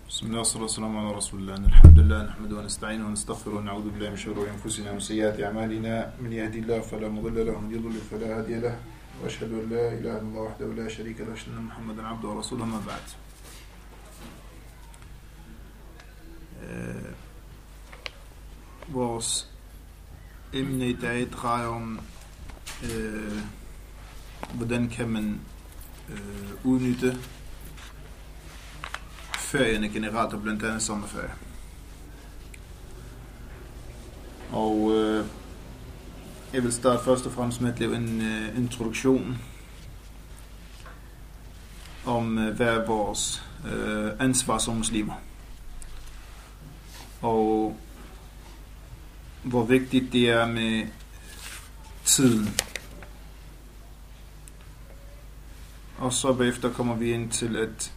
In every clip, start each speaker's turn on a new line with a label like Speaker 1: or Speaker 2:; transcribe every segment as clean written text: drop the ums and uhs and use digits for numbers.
Speaker 1: بسم الله والصلاة والسلام على رسول الله. الحمد لله نحمده ونستعينه ونستغفره ونعوذ بالله من شرور أنفسنا وسيئات أعمالنا. من يهدي الله فلا مضل له ومن يضلل فلا هادي له. وأشهد أن لا إله إلا الله وحده لا شريك له وأشهد أن محمدا عبده ورسوله. ما بعد. Vores emne i dag drejer om, hvordan kan man udnytte ferierne generelt, og blandt andet sommerferie. Og jeg vil starte først og fremmest med at lave en introduktion om, hvad er vores ansvar som muslimer. Og hvor vigtigt det er med tiden. Og så bagefter kommer vi ind til at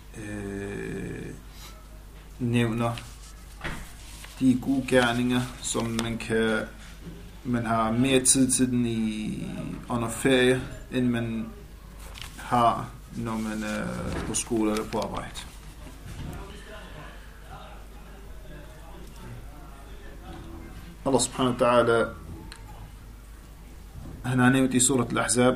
Speaker 1: nævner de gode gerninger, som man har mere tid til den under ferie, end man har, når man er på skole eller på arbejde. Allah subhanahu wa ta'ala, han har nævnt i surat al-Ahzab,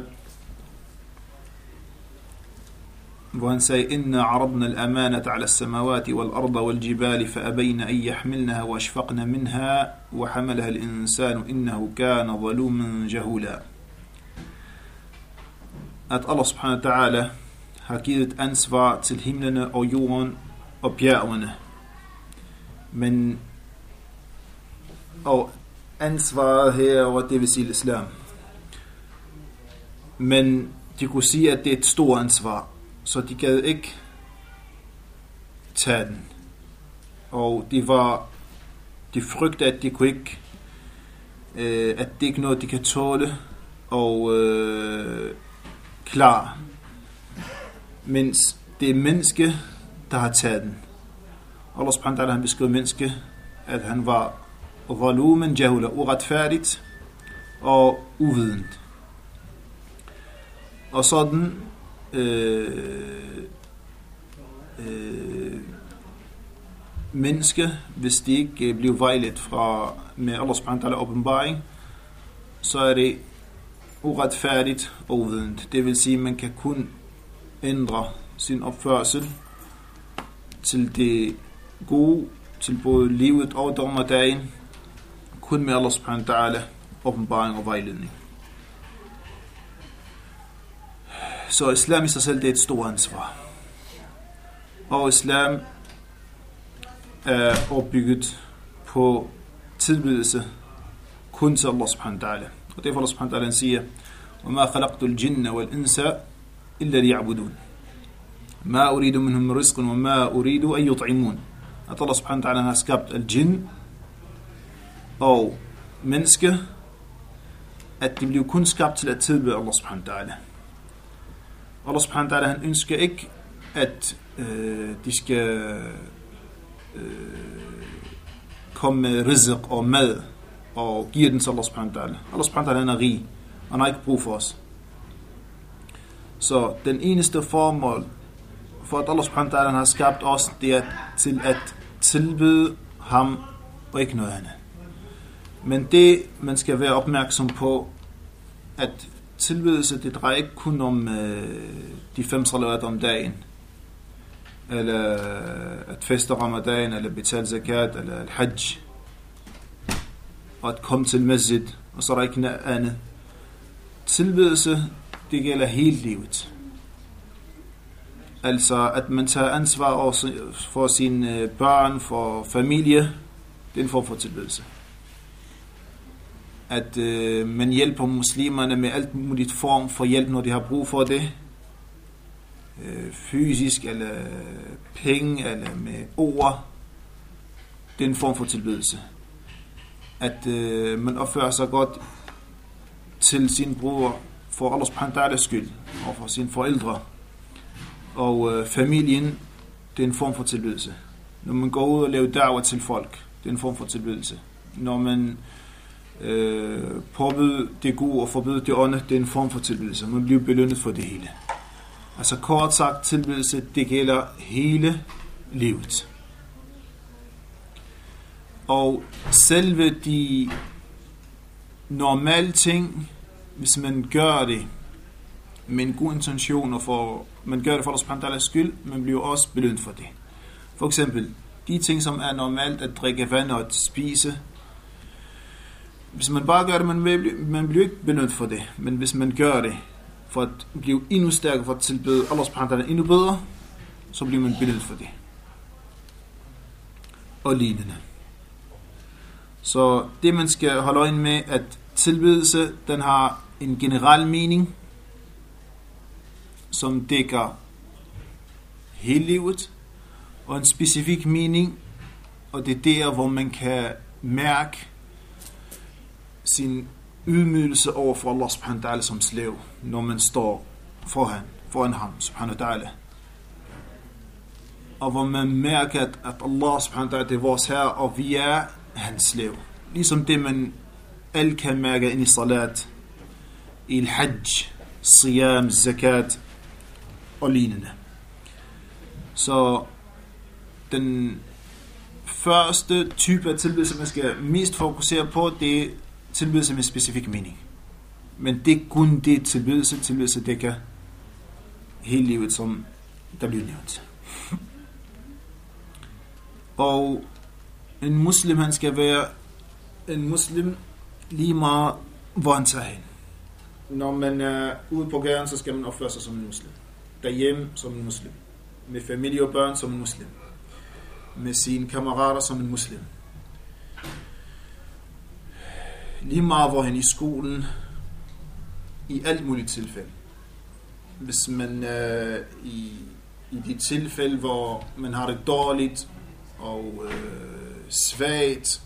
Speaker 1: hvor han sagde, Inna aradna al-amanata ala as-samawati wal-arda wal-jibali fa-abayna an yahmilnaha wa ashfaqna minha wa hamalaha al-insanu innahu kana zaluman jahula. At Allah subhanahu wa ta'ala har givet et ansvar til himlene og jorden og bjergene. Og ansvaret herover, det vil sige islam. Men de kunne sige, at det er et stort ansvar, så de gad ikke tage den. Og de frygtede, at de kunne ikke, at det ikke er noget, de kan tåle og klare. Mens det er menneske, der har taget den. Allah subhanahu wa ta'ala, han beskrev menneske, at han var zaluman jahula, uretfærdigt og uvident. Og sådan menneske, hvis de ikke bliver vejledt med Allah subhanahu wa ta'ala åbenbaring, så er det uretfærdigt og uvident. Det vil sige, at man kan kun ændre sin opførsel til det gode, til både livet og dommedagen, kun med Allah subhanahu wa ta'ala åbenbaring og vejledning. Så islam i sig selv, det er et stort ansvar. Og islam er opbygget på tilbedelse kun til Allah subhanahu wa ta'ala. Og derfor Allah subhanahu wa ta'ala siger, وَمَا خَلَقْتُ الْجِنَّ وَالْإِنسَ إِلَّا لِيَعْبُدُونَ مَا أُرِيدُ مِنْهُمْ رِزْقٌ وَمَا أُرِيدُ أَن يُطْعِمُونَ. At Allah subhanahu wa ta'ala har skabt al-jinn og menneske, at de bliver kun skabt til at tilbede Allah subhanahu wa ta'ala. Allah subhanahu wa ta'ala, han ønsker ikke, at de skal komme med rizq og mad og give den til Allah subhanahu wa ta'ala. Allah subhanahu wa ta'ala, han er rig, og han har ikke brug for os. Så den eneste formål for at Allah subhanahu wa ta'ala har skabt os, det er til at tilbede ham og ikke noget andet. Men det, man skal være opmærksom på, at tilbedelse, det drejer ikke kun om de 5 salawat om dagen, eller at feste ramadan, eller betale zakat, eller al-hajj, og at komme til masjid, og så er der ikke noget andet. Tilbedelse, det gælder hele livet. Altså, at man tager ansvar for sine børn, for familie, det er en form for tilbedelse. At man hjælper muslimerne med alt muligt form for hjælp, når de har brug for det. Fysisk, eller penge, eller med ord. Det er en form for tilbedelse. At man opfører sig godt til sin bror for Allah subhanahu wa ta'ala skyld, og for sine forældre. Og familien, det er en form for tilbedelse. Når man går ud og laver da'wah til folk, det er en form for tilbedelse. Når man påbyde det gode og forbyde det onde, det er en form for tilbedelse. Man bliver belønnet for det hele. Altså kort sagt, tilbedelse, det gælder hele livet. Og selve de normale ting, hvis man gør det med en god intention, og man gør det for Allah subhanahu wa ta'alas skyld, man bliver også belønnet for det. For eksempel, de ting, som er normalt at drikke vand og at spise, hvis man bare gør det, man bliver ikke belønnet for det. Men hvis man gør det for at blive endnu stærkere, for at tilbede Allah subhanahu wa ta'ala endnu bedre, så bliver man belønnet for det. Og lignende. Så det man skal holde øje med, at tilbedelse, den har en generel mening, som dækker hele livet, og en specifik mening, og det er der, hvor man kan mærke sin ydmygelse over for Allah subhanahu wa ta'ala som slave, når man står foran ham subhanahu wa ta'ala. Og hvor man mærker, at Allah subhanahu wa ta'ala det er vores herre, og vi er hans slave. Ligesom det man alle kan mærke ind i salat, i al-hajj, siyam, zakat og lignende. Så den første type af tilbedelse, man skal mest fokusere på, det er tilbedelse med specifik mening. Men det er kun det tilbedelse dækker hele livet, som der bliver nævnt. Og en muslim, han skal være en muslim lige meget, hvor han tager hen. Når man er ude på gaden, så skal man opføre sig som en muslim. Derhjemme som en muslim. Med familie og børn som en muslim. Med sine kammerater som en muslim. Lige meget hvor han i skolen, i alt muligt tilfælde. Hvis man i de tilfælde, hvor man har det dårligt og svagt,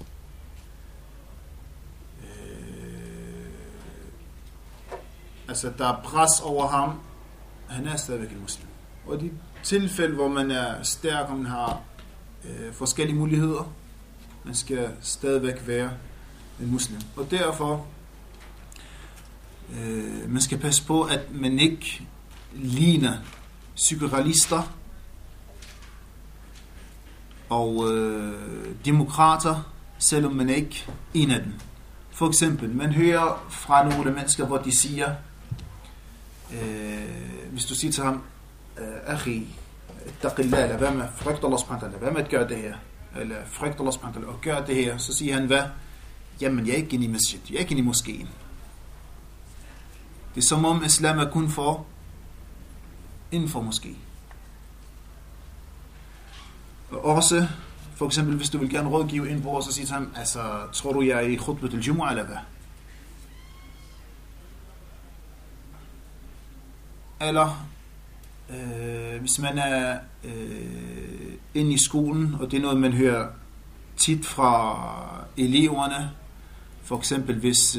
Speaker 1: altså der er pres over ham, han er stadigvæk en muslim. Og de tilfælde, hvor man er stærk, og man har forskellige muligheder, man skal stadigvæk være en muslim. Og derfor man skal passe på, at man ikke ligner psykorealister og demokrater, selvom man ikke er en af dem. For eksempel, man hører fra nogle mennesker, hvor de siger, hvis du siger til ham, Akhi, taqillah, eller hvad med frygt Allah subhanahu wa ta'ala, hvad med at gøre det her? Eller frygt Allah subhanahu wa ta'ala, og gør det her. Så siger han, hvad? Jamen, jeg er ikke inde i masjid, jeg er ikke inde i moskeen. Det er som om islam er kun for inden for moské. Og også, for eksempel, hvis du vil gerne rådgive en bror, så siger til ham, altså, tror du, jeg er i khutbah al-jumu'ah, eller hvad? Eller, hvis man er inde i skolen, og det er noget, man hører tit fra eleverne, for eksempel, hvis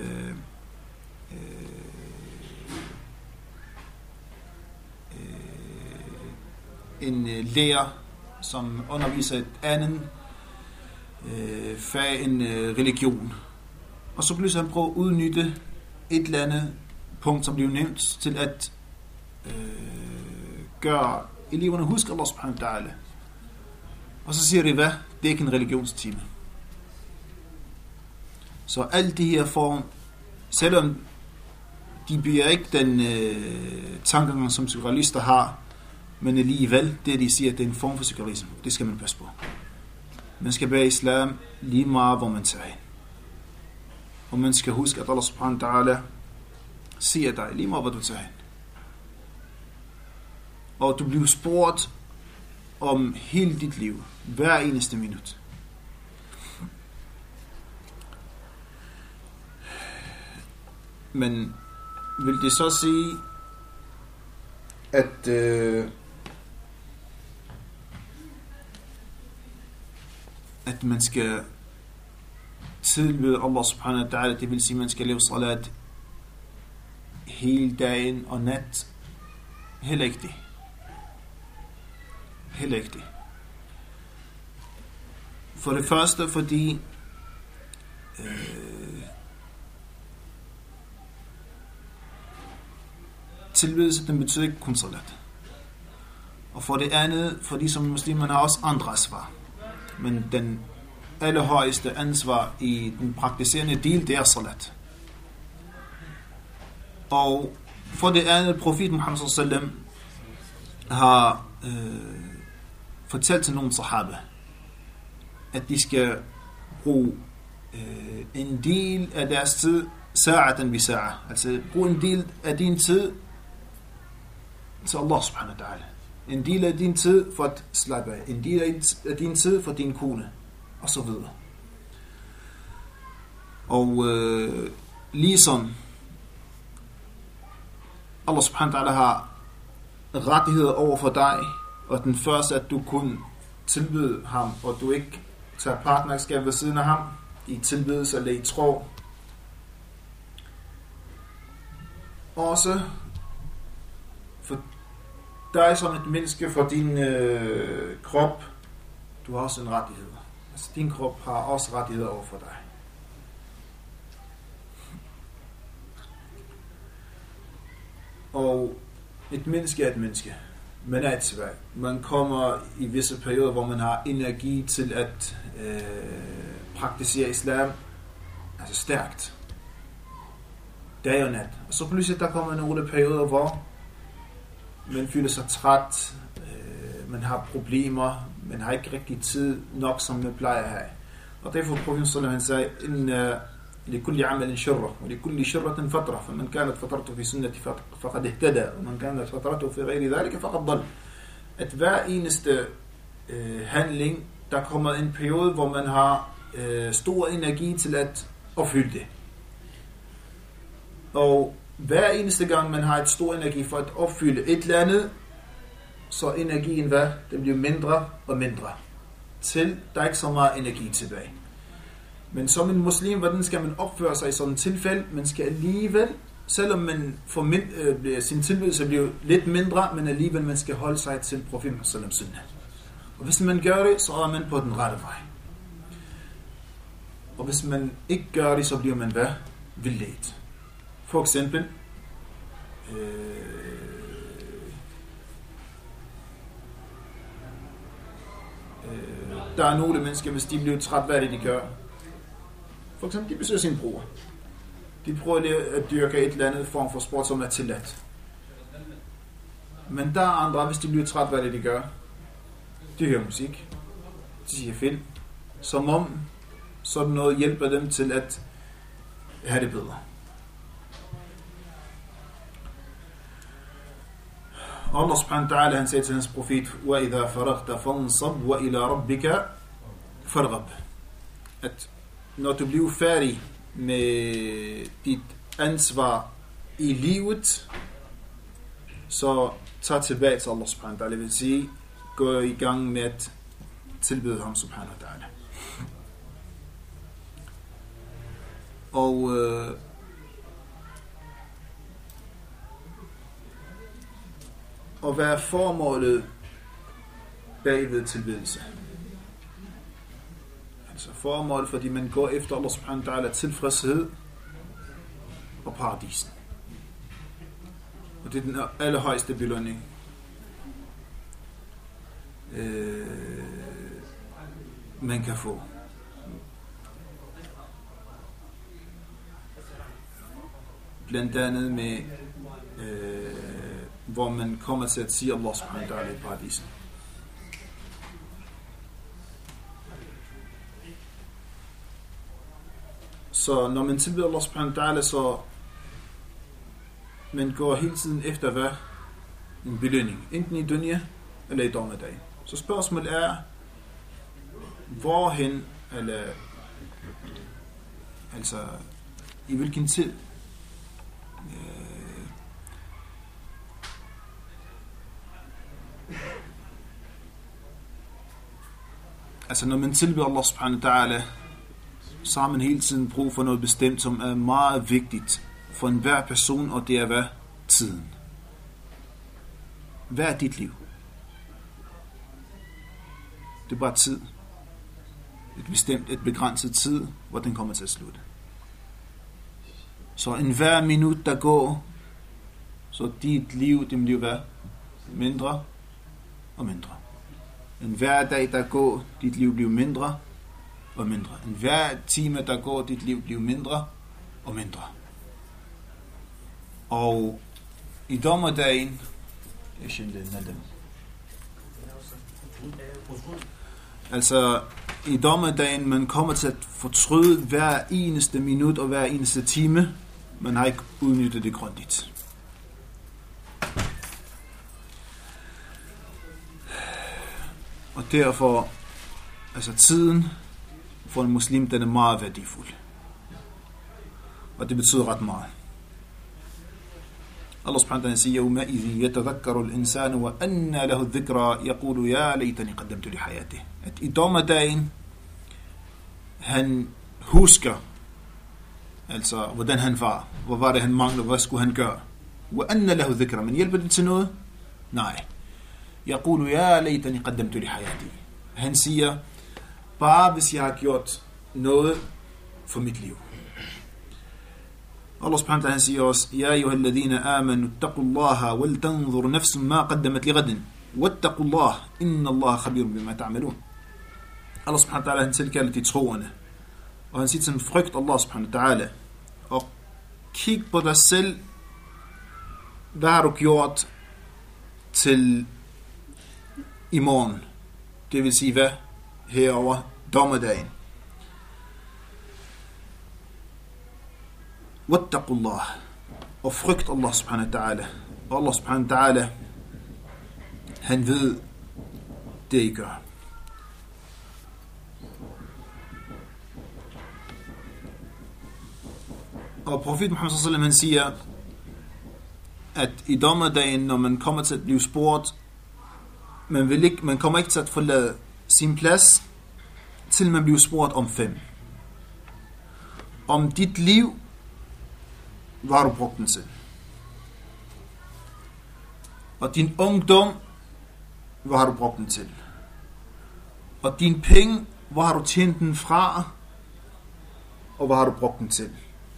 Speaker 1: en lærer, som underviser et andet fag end religion. Og så pludselig han prøver at udnytte et eller andet punkt, som bliver nævnt, til at gøre eleverne huske Allah subhanahu wa ta'ala. Og så siger de, hvad? Det er ikke en religionstime. Så alle de her form, selvom de bliver ikke den tankegang, som psykoanalyster har, men alligevel, det de siger, det er en form for psykologisme. Det skal man passe på. Man skal være islam lige meget, hvor man tager hen. Og man skal huske, at Allah subhanahu wa ta'ala siger dig lige meget, hvor du tager hen. Og du bliver spurgt om hele dit liv, hver eneste minut. Men vil det så sige, at man skal tilbede Allah subhanahu wa ta'ala, det vil sige, at man skal leve salat hele dagen og nat? Heller ikke det. Heller ikke det. For det første, fordi tilbedelse, den betyder ikke kun salat. Og for det andet, fordi som muslimer har også andre ansvar. Men den allerhøjeste ansvar i den praktiserende del, det er salat. Og for det andet, profeten Muhammad sallallahu alaihi wasallam har fortalt til nogle sahaba, at de skal bruge en del af deres tid, sa'atan bi sa'a, altså bruge en del af din tid til Allah subhanahu wa ta'ala. En del af din tid for at slappe af, en del af din tid for din kone, og så videre. Og ligesom Allah subhanahu wa ta'ala har rettigheder over for dig, og den første, at du kun tilbyde ham, og du ikke tager partnerskab ved siden af ham, i tilbedelse eller i tro. Også for dig som et menneske, for din krop, du har også en rettighed. Altså din krop har også rettigheder over for dig. Og et menneske er et menneske. Man er et svag. Man kommer i visse perioder, hvor man har energi til at praktisere islam, altså stærkt. Dag og nat. Og så pludselig der kommer nogle perioder, hvor man føler sig træt, man har problemer, man har ikke rigtig tid nok, som man plejer at have. Og derfor profeten sallallahu alaihi wasallam sagde, لكل عمل شرة ولكل شرة فترة فمن كانت فترته في سنة فقد اهتدى ومن كانت فترته في غير ذلك فقد ضل. At hver eneste handling, der kommer en periode, hvor man har stor energi til at opfylde det. Og hver eneste gang man har et stor energi for at opfylde et eller andet, så energien den bliver mindre og mindre, til der er ikke så meget energi tilbage. Men som en muslim, hvordan skal man opføre sig i sådan et tilfælde? Man skal alligevel, selvom man får sin tilbydelse bliver lidt mindre, men alligevel man skal holde sig til profeten sallallahu alaihi wasallam. Og hvis man gør det, så er man på den rette vej. Og hvis man ikke gør det, så bliver man vildledt. For eksempel, der er nogle mennesker, hvis de bliver træt, hvad er det, de gør? For eksempel, de besøger sin bror. De prøver at dyrke et eller andet form for sport, som er tilladt. Men der er andre, hvis de bliver træt, hvad er det, de gør? De hører musik. De siger film. Som om sådan noget hjælper dem til at have det bedre. Allah subhanahu wa ta'ala, han sagde til hans profet, وَإِذَا فَرَغْتَ فَانْصَبْ وَإِلَى رَبِّكَ فَرْغَبْ. At når du bliver færdig med dit ansvar i livet, så tag tilbage til Allah subhanahu wa ta'ala. Det vil sige, gå i gang med at tilbede ham subhanahu wa ta'ala. Og hvad er formålet bagved tilbedelse? Altså formålet, fordi man går efter Allah subhanahu wa ta'ala tilfredshed og paradisen. Og det er den allerhøjeste belønning. Man kan få. Blandt andet med hvor man kommer til at sige Allah subhanahu wa ta'ala i paradisen. Så når man tilbeder Allah subhanahu wa ta'ala, så man går hele tiden efter hvad? En belønning. Enten i dunya eller i dommedag. Så spørgsmålet er, hvorhen, eller altså i hvilken tid altså når man tilbeder Allah subhanahu wa ta'ala, så har man hele tiden brug for noget bestemt, som er meget vigtigt for enhver person, og det er hvad? Tiden. Hvad er dit liv? Det er bare tid. Et begrænset tid, hvor den kommer til at slutte. Så enhver minut, der går, så dit liv, det bliver hvad? Mindre og mindre. En hver dag, der går, dit liv bliver mindre og mindre. En hver time, der går, dit liv bliver mindre og mindre. Og i dommedagen, altså i dommedagen, man kommer til at fortryde hver eneste minut og hver eneste time. Man har ikke udnyttet det grundigt. Og derfor, altså tiden for en muslim, den er meget værdifuld. Og det betyder ret meget. Allah subhanahu wa ta'ala siger, يَوْمَئِذٍ يَتَذَكَّرُ الْإِنسَانُ وَأَنَّ لَهُ الذِّكْرَى يَقُولُ يَا لَيْتَنِي قَدَّمْتُ لِحَيَاتِهِ. At i dommedagen, han husker, altså hvordan han var, hvor var det han manglede, hvad skulle han gøre. وَأَنَّ لَهُ الذِّكْرَى. Men hjælper det til noget? Nej. يَقُولُ يَا لَيْتَنِي قَدَّمْتُ لِحَيَاتِهِ. Han siger, bare hvis jeg har gjort noget for mit liv. Allah subhanahu wa ta'ala siger også, يَا أَيُّهَا الَّذِينَ آمَنُوا اتَّقُوا اللَّهَ وَلْتَنْظُرْ نَفْسٌ مَا قَدَّمَتْ لِغَدٍ وَاتَّقُوا اللَّهَ إِنَّ اللَّهَ خَبِيرٌ بِمَا تَعْمَلُونَ. Allah subhanahu wa ta'ala, han tilkalder de troende. Og han siger sådan, frygt Allah subhanahu wa ta'ala. Og kig på dig selv. Hvad har du gjort til i morgen? Det vil sige hvad? Herover dommedagen. Wattaqullah. Og frygt Allah subhanahu wa ta'ala. Og Allah subhanahu wa ta'ala, han ved det I gør. Og profet Muhammad sallallahu alaihi wasallam, han siger, at i dommedagen, når man kommer til at blive spurgt, man kommer ikke til at forlade sin plads, til man bliver spurgt om 5. Om dit liv, hvad har du brugt den til? Og din ungdom, hvad har du brugt den til? Og din penge, hvor har du tjent den fra? Og hvad har du brugt den til?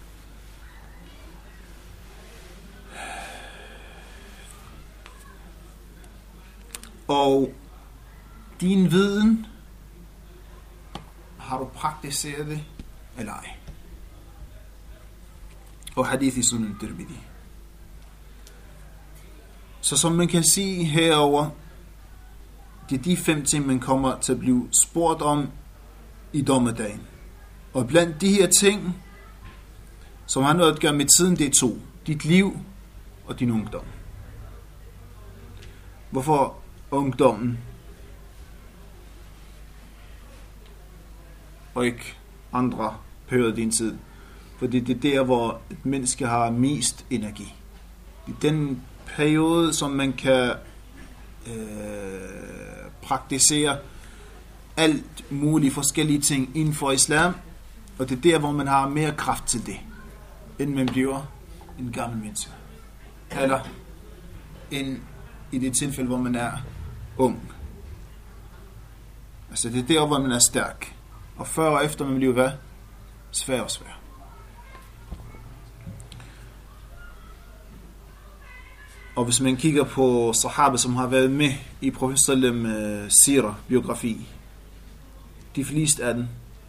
Speaker 1: Og din viden, har du praktiseret det eller ej? Og hadith i Sunan Tirmidhi. Så som man kan sige herover, det er de 5 ting, man kommer til at blive spurgt om i dommedagen. Og blandt de her ting, som har noget at gøre med tiden, det er 2. Dit liv og din ungdom. Hvorfor ungdommen og ikke andre perioder af din tid? Fordi det er der, hvor et menneske har mest energi. I den periode, som man kan praktisere alt muligt forskellige ting inden for islam, og det er der, hvor man har mere kraft til det, inden man bliver en gammel menneske. Eller end i det tilfælde, hvor man er ung. Altså det er der, hvor man er stærk. Og før og efter man bliver hvad? Svær og svær. Og hvis man kigger på sahaba, som har været med i Profet sallam sira, biografi, de fleste af dem,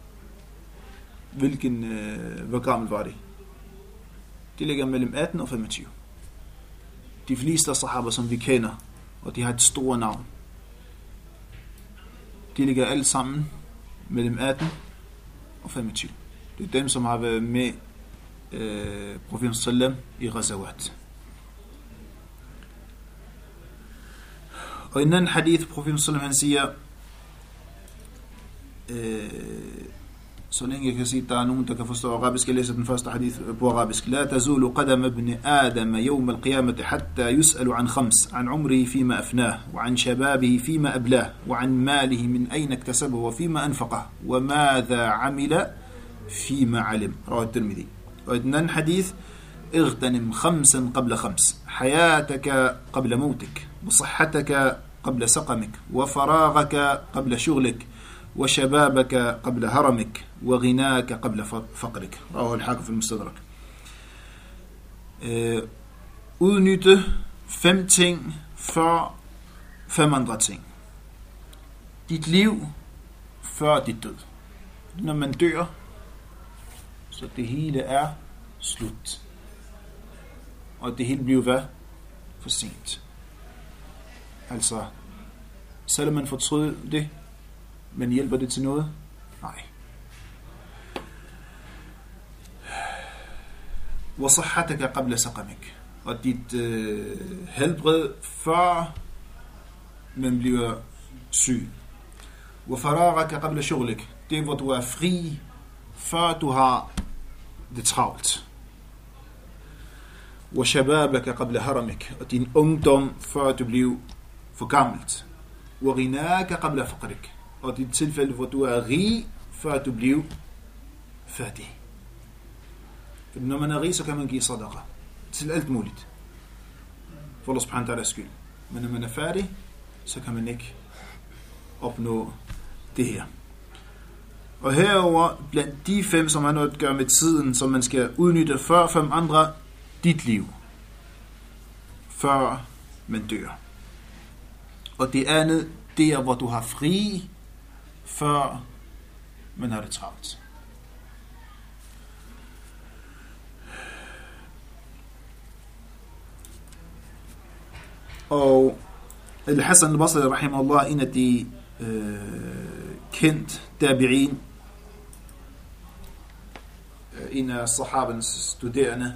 Speaker 1: hvor gammel var de? De ligger mellem 18 og 25. De fleste af sahaba, som vi kender, og de har et stort navn, de ligger alle sammen mellem 18 og 25. Det er dem, som har været med Profet sallam i Ghazawat. Og i en anden hadith, Profet sallam, han siger, så længe jeg kan sige, at der er nogen, der kan forstå arabisk, jeg læser den første hadith på arabisk. La tazulu qadam ibn Adam yawm al-qiyamah hatta yus'alu an khams, an umrihi fima afnah, wa an shababihi fima ablah, wa an malihi min ayna iktasabahu wa fima anfaqah, wa madha amila fima alim. Rawahu at-Tirmidhi. Og i den anden hadith, اغتنم 5 قبل 5 حياتك قبل موتك وصحتك قبل سقمك وفراغك قبل شغلك وشبابك قبل هرمك وغناك قبل فقرك. رواه الحاكم في المستدرك. Udnytte 5 ting før 5 andre ting. Dit liv før dit død. Når man dør, så det hele er slut. Og det hele bliver hvad? For sent. Altså, selvom man fortryder det, men hjælper det til noget? Nej. وصحتك قبل سقمك. Og dit helbred før man bliver syg. وفراغك قبل شغلك. Det hvor du er fri før du har det travlt. وشبابك قبل هرمك. Og din ungdom før du bliver for gammelt. وغناك قبل فقرك. Og dit tilfælde hvor du er rig før du bliver fattig. For når man er rig, så kan man give sadaqa til alt muligt. For Allah subhanahu wa ta'ala skyld. Men når man er færdig, så kan man ikke opnå det her. Og herover blandt de 5, som har noget at gøre med tiden, som man skal udnytte før 5 andre, dit liv. Før man dør. Og det andet, det er, hvor du har fri, før man har det travlt. Og Al-Hassan al-Basri rahimahullah, en af de kendt tabi'in, en af sahabens studerende,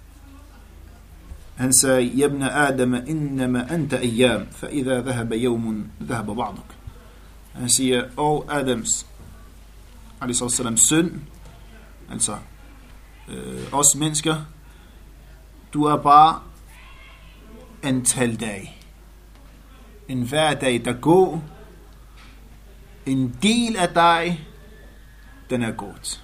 Speaker 1: han sagde: "Ibn Adam, innama anta ayyam, fa idha dhahaba yawmun dhahaba ba'duk." Han siger: "O Adams alayhi salam søn, altså os mennesker, du er bare antal dage. En hver dag, der går, en del af dig, den er gået."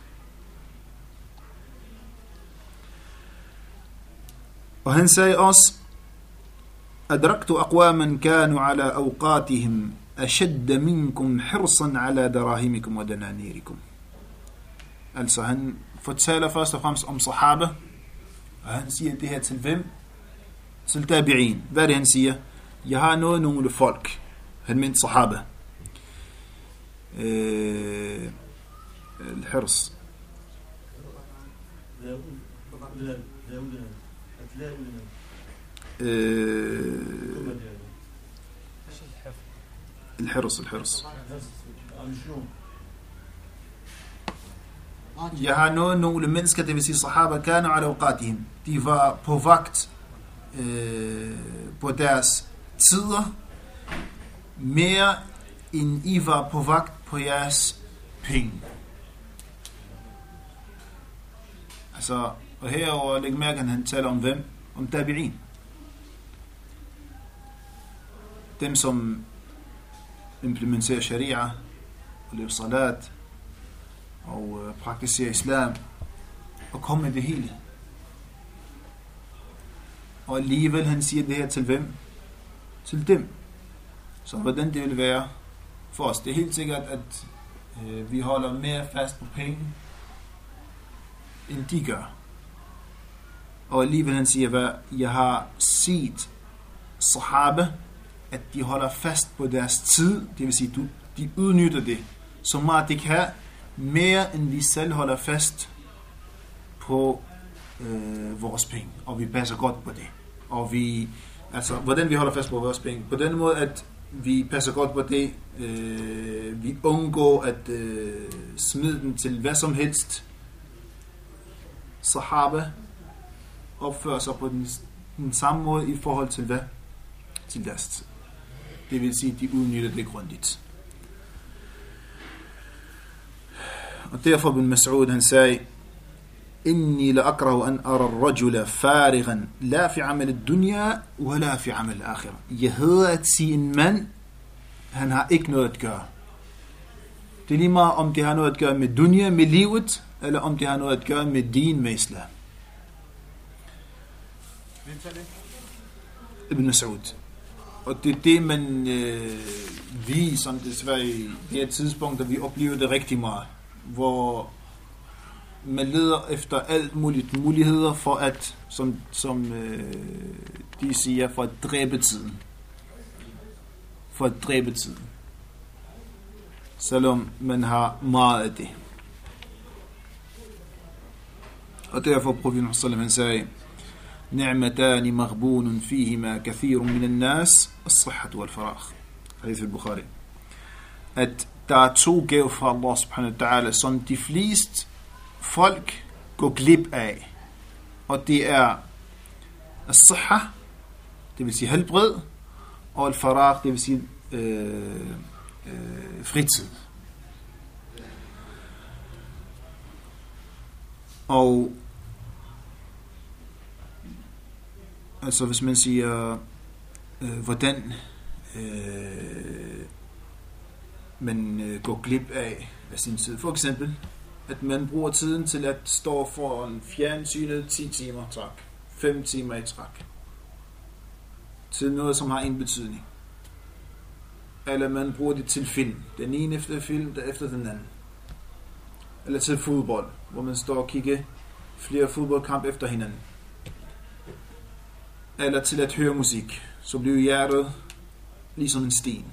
Speaker 1: Og han sagde også: "Adraktu aqwaman kanu ala awqatihim ashadda minkum hirsan ala darahimikum wa dananirikum." Altså han fortæller først og fremmest om sahaba, og han siger det her til hvem? Til tabi'in. Hvad er det han siger? Jeg har nået nogle folk. Han mente sahaba. الحرص الحرص. Jeg har nået nogle mennesker, det vil sige sahaba, kanu ala awqatihim. De var på vagt på deres tider, mere end I var på vagt på jeres penge. Altså, og herover læg mærke, at han taler om hvem? Om tabi'in. Dem, som implementerer sharia, og lever salat, og praktiserer islam, og kommer med det hele. Og alligevel han siger det her til hvem? Til dem. Så hvordan det vil være for os. Det er helt sikkert, at vi holder mere fast på penge, end de gør. Og alligevel han siger, hvad jeg har set sahaba, at de holder fast på deres tid, det vil sige, de udnytter det, så meget de kan, mere end vi selv holder fast på vores penge, og vi passer godt på det. Og vi, altså, hvordan vi holder fast på vores penge? På den måde, at vi passer godt på det, vi undgår at smide den til hvad som helst. Sahaba opfører sig på den samme måde i forhold til hvad? Til deres tid. Det vil sige, at de udnytter det grundigt. Og derfor bin Mas'ud han sagde: "Inni la akrahu an ara ar-rajula farighan la fi amal ad-dunya wa la fi amal al-akhirah." Jeg hader at sige en mand, han har ikke noget at gøre. Det er lige meget om det har noget at gøre med dunya, med livet, eller om det har noget at gøre med din, med islam. Ibn Mas'ud. Og det er det, man vi, som desværre i det her tidspunkt, der vi oplever det rigtig meget, hvor man leder efter alt muligt muligheder for at, som de siger, for at dræbe tiden. for at dræbe tiden. Selvom man har meget af det. Og derfor profeten sallallahu sagde, نعمتان مغبون فيهما كثير من الناس الصحة والفراغ. Hadith al-Bukhari. At der er 2 gaver fra Allah subhanahu wa ta'ala, som de fleste folk går glip af. Og det er as-sihha, det vil sige helbred, og al-faragh, det vil sige fritid. Og altså hvis man siger hvordan man går glip af sin tid. For eksempel at man bruger tiden til at stå foran fjernsynet 10 timer træk, 5 timer i træk, til noget som har en betydning. Eller man bruger det til film, den ene efter film, der efter den anden. Eller til fodbold, hvor man står og kigger flere fodboldkamp efter hinanden. Eller til at høre musik, så bliver hjertet ligesom en sten.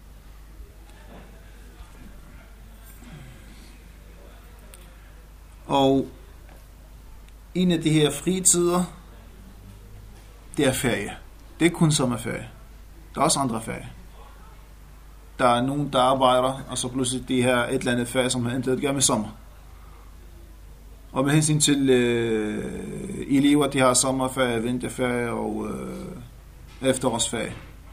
Speaker 1: Og en af de her fritider, det er ferie. Det er kun sommerferie. Der er også andre ferie. Der er nogen, der arbejder, og så pludselig det her et eller andet ferie, som har intet at gøre med sommer. Og med hensyn til elever, de har sommerferie, vinterferie og efterårsferie.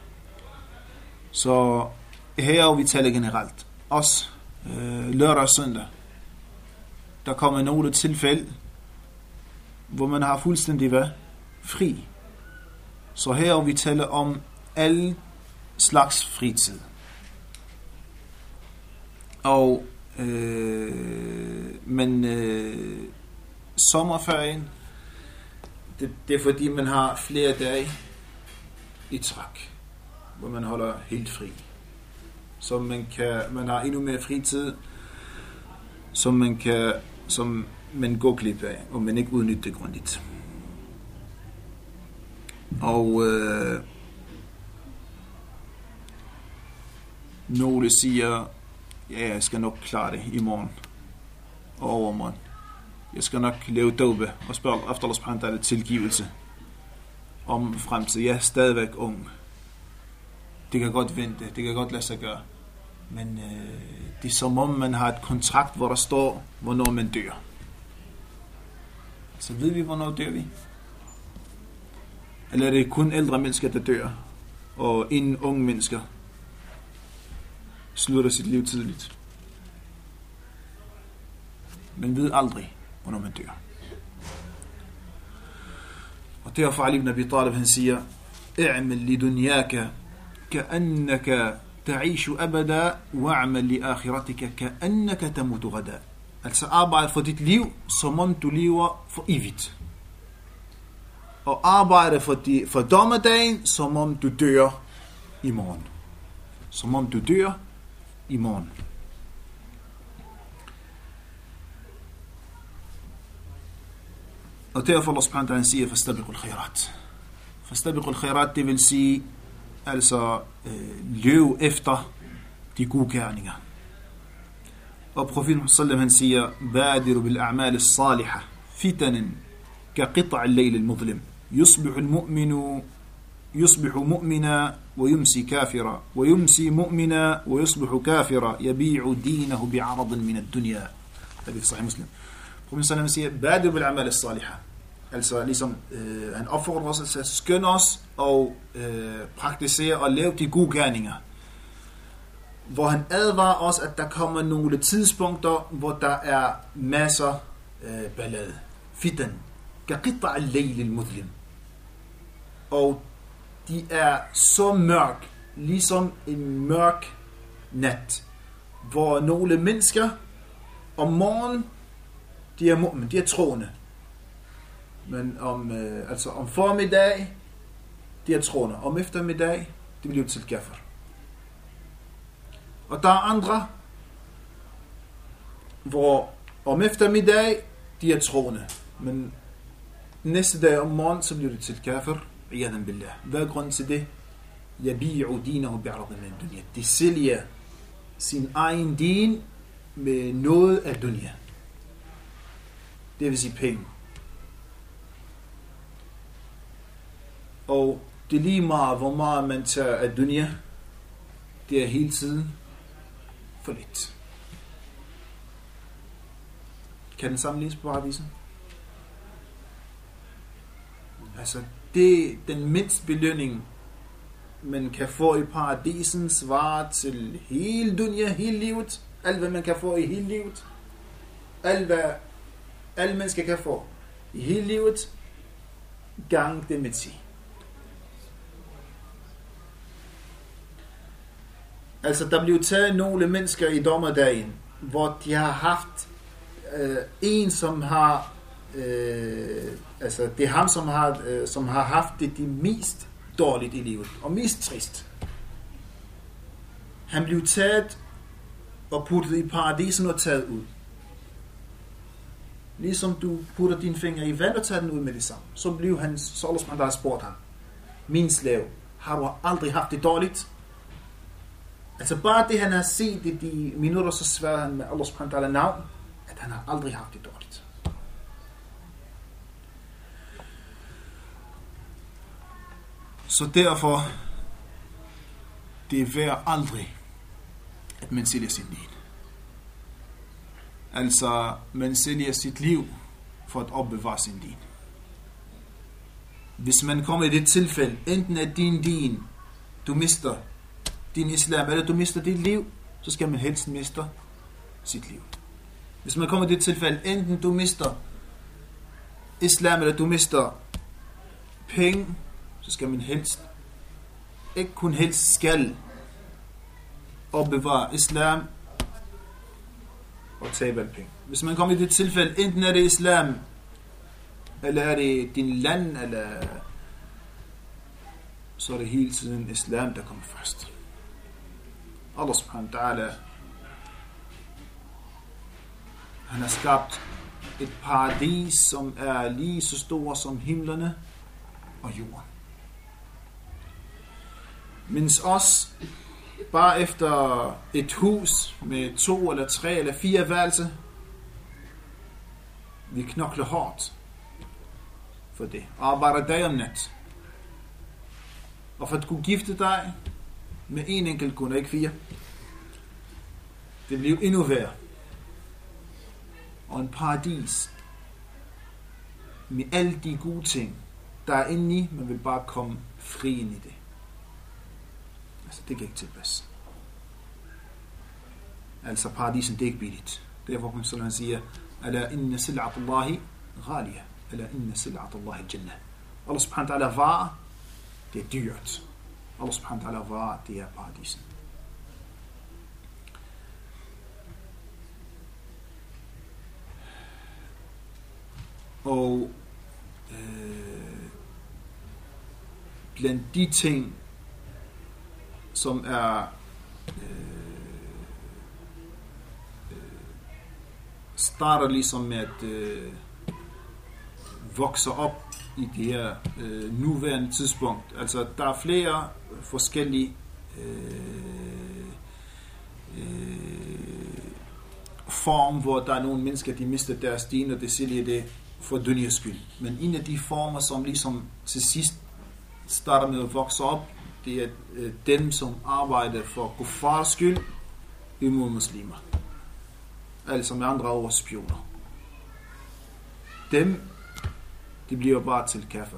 Speaker 1: Så her er vi taler generelt. Også lørdag og søndag. Der kommer nogle tilfælde, hvor man har fuldstændig fri. Så her vi taler om alle slags fritid. Og men sommerferien, det er fordi man har flere dage i træk, hvor man holder helt fri. Så man har endnu mere fritid, som man går glip af, og man ikke udnytter det grundigt. Og nogle siger, ja, jeg skal nok klare det i morgen og overmorgen. Jeg skal nok lave dobe og spørge efter Allah subhanahu wa ta'ala tilgivelse om fremtid. Jeg er stadigvæk ung. Det kan godt vente, det kan godt lade sig gøre. Men det er som om man har et kontrakt, hvor der står, hvornår man dør. Så ved vi, hvornår dør vi? Eller er det kun ældre mennesker, der dør, og inden unge mennesker slutter sit liv tidligt? Man ved aldrig, hvornår man dør. Og derfor Ali ibn Abi Talib, han siger, اعمل لدنياك كأنك تعيش أبدا واعمل لآخرتك كأنك تموت غدا. Altså arbejde for dit liv, som om du lever for evigt. Og arbejde for dommedagen, som om du dør i morgen. Som om du dør i morgen. Og derfor Allah subhanahu wa ta'ala siger, fastabiqul khairat. Fastabiqul khairat, det vil sige, altså løb efter de gode gerninger. Og profeten sallallahu han siger, badiru bil a'mal as-salihah fitanan ka qita' al-layl al-mudlim yusbihu al-mu'minu yusbihu mu'mina wa yumsi kafira wa yumsi mu'mina wa yusbihu kafira yabi'u dinahu bi'aradin min ad-dunya. Det er sahih Muslim. Profeten sallallahu siger, badiru bil a'mal as-salihah. Altså ligesom han opfordrer os til at skynde os og praktisere og lave de gode gerninger. Hvor han advarer os, at der kommer nogle tidspunkter, hvor der er masser ballade. Fitan. Kaqita' al-layl al-mudlim. Og de er så mørk, ligesom en mørk nat, hvor nogle mennesker om morgenen, de er mu'min, de er troende. Men om formiddag, de er troende. Om eftermiddag, de bliver til kafir. Og der er andre, hvor om eftermiddag, de er troende. Men næste dag om morgen, så bliver de til kafir. Iyadan billah. Hvad er grunden til det? yabi'u dinahu bi'aradin min dunya. De sælger sin egen din med noget af dunya. Det vil sige penge. Og det er lige meget, hvor meget man tager af dunya, det er hele tiden for lidt. Kan den sammenlignes på paradisen? Altså, det er den mindste belønning, man kan få i paradisen, svarer til hele dunya, hele livet. Alt, hvad man kan få i hele livet. Alt, hvad alle mennesker kan få i hele livet, gang det med 10. Altså, der blev taget nogle mennesker i dommerdagen, hvor de har haft en, som har altså det er ham, som har haft det de mest dårligt i livet, og mest trist. Han blev taget og puttet i paradisen og taget ud. Ligesom du putter dine fingre i vand og tager den ud med det samme. Så blev han, så Allah subhanahu wa ta'ala spurgte ham: min slave, har du aldrig haft det dårligt? Altså bare det, han har set i de minutter, så svarer han med Allah subhanahu wa ta'ala navn, at han har aldrig haft det dårligt. Så derfor, det er værd aldrig, at man sælger sin din. Altså, man sælger sit liv for at opbevare sin din. Hvis man kommer i det tilfælde, enten er din, du mister din islam, eller du mister dit liv, så skal man helst miste sit liv. Hvis man kommer i det tilfælde, enten du mister islam, eller du mister penge, så skal man helst, ikke kun helst skal opbevare islam og tabe alle penge. Hvis man kommer i det tilfælde, enten er det islam, eller er det din land, eller så er det hele tiden islam, der kommer først. Allah subhanahu wa ta'ala, han har skabt et paradis, som er lige så stor som himlene og jorden. Mens os, bare efter et hus med 2 eller 3 eller 4 værelser, vi knokler hårdt for det. Arbejder dag og nat. Og for at kunne gifte dig med en enkelt kunde, ikke 4, det bliver endnu værre. Og en paradis med alle de gode ting, der er inde i, man vil bare komme fri ind i det. Altså, det kan ikke tilpasse. Altså, paradisen, det er ikke billigt. Derfor kan man siger, ala inna sil'atullahi ghaliya, ala inna sil'atullahi jannah. Allah subhanahu wa ta'ala var, det er dyrt. Allah subhanahu wa ta'ala var, det er paradisen. Og blandt de ting, som er starter ligesom med at vokse op i det her nuværende tidspunkt. Altså der er flere forskellige form, hvor der er nogle mennesker, de mister deres din, og det sælger det for dunyas skyld. Men en af de former, som ligesom til sidst starter med at vokse op, det er dem, som arbejder for kuffars skyld imod muslimer. Altså med andre ord spioner. Dem, de bliver bare til kafir.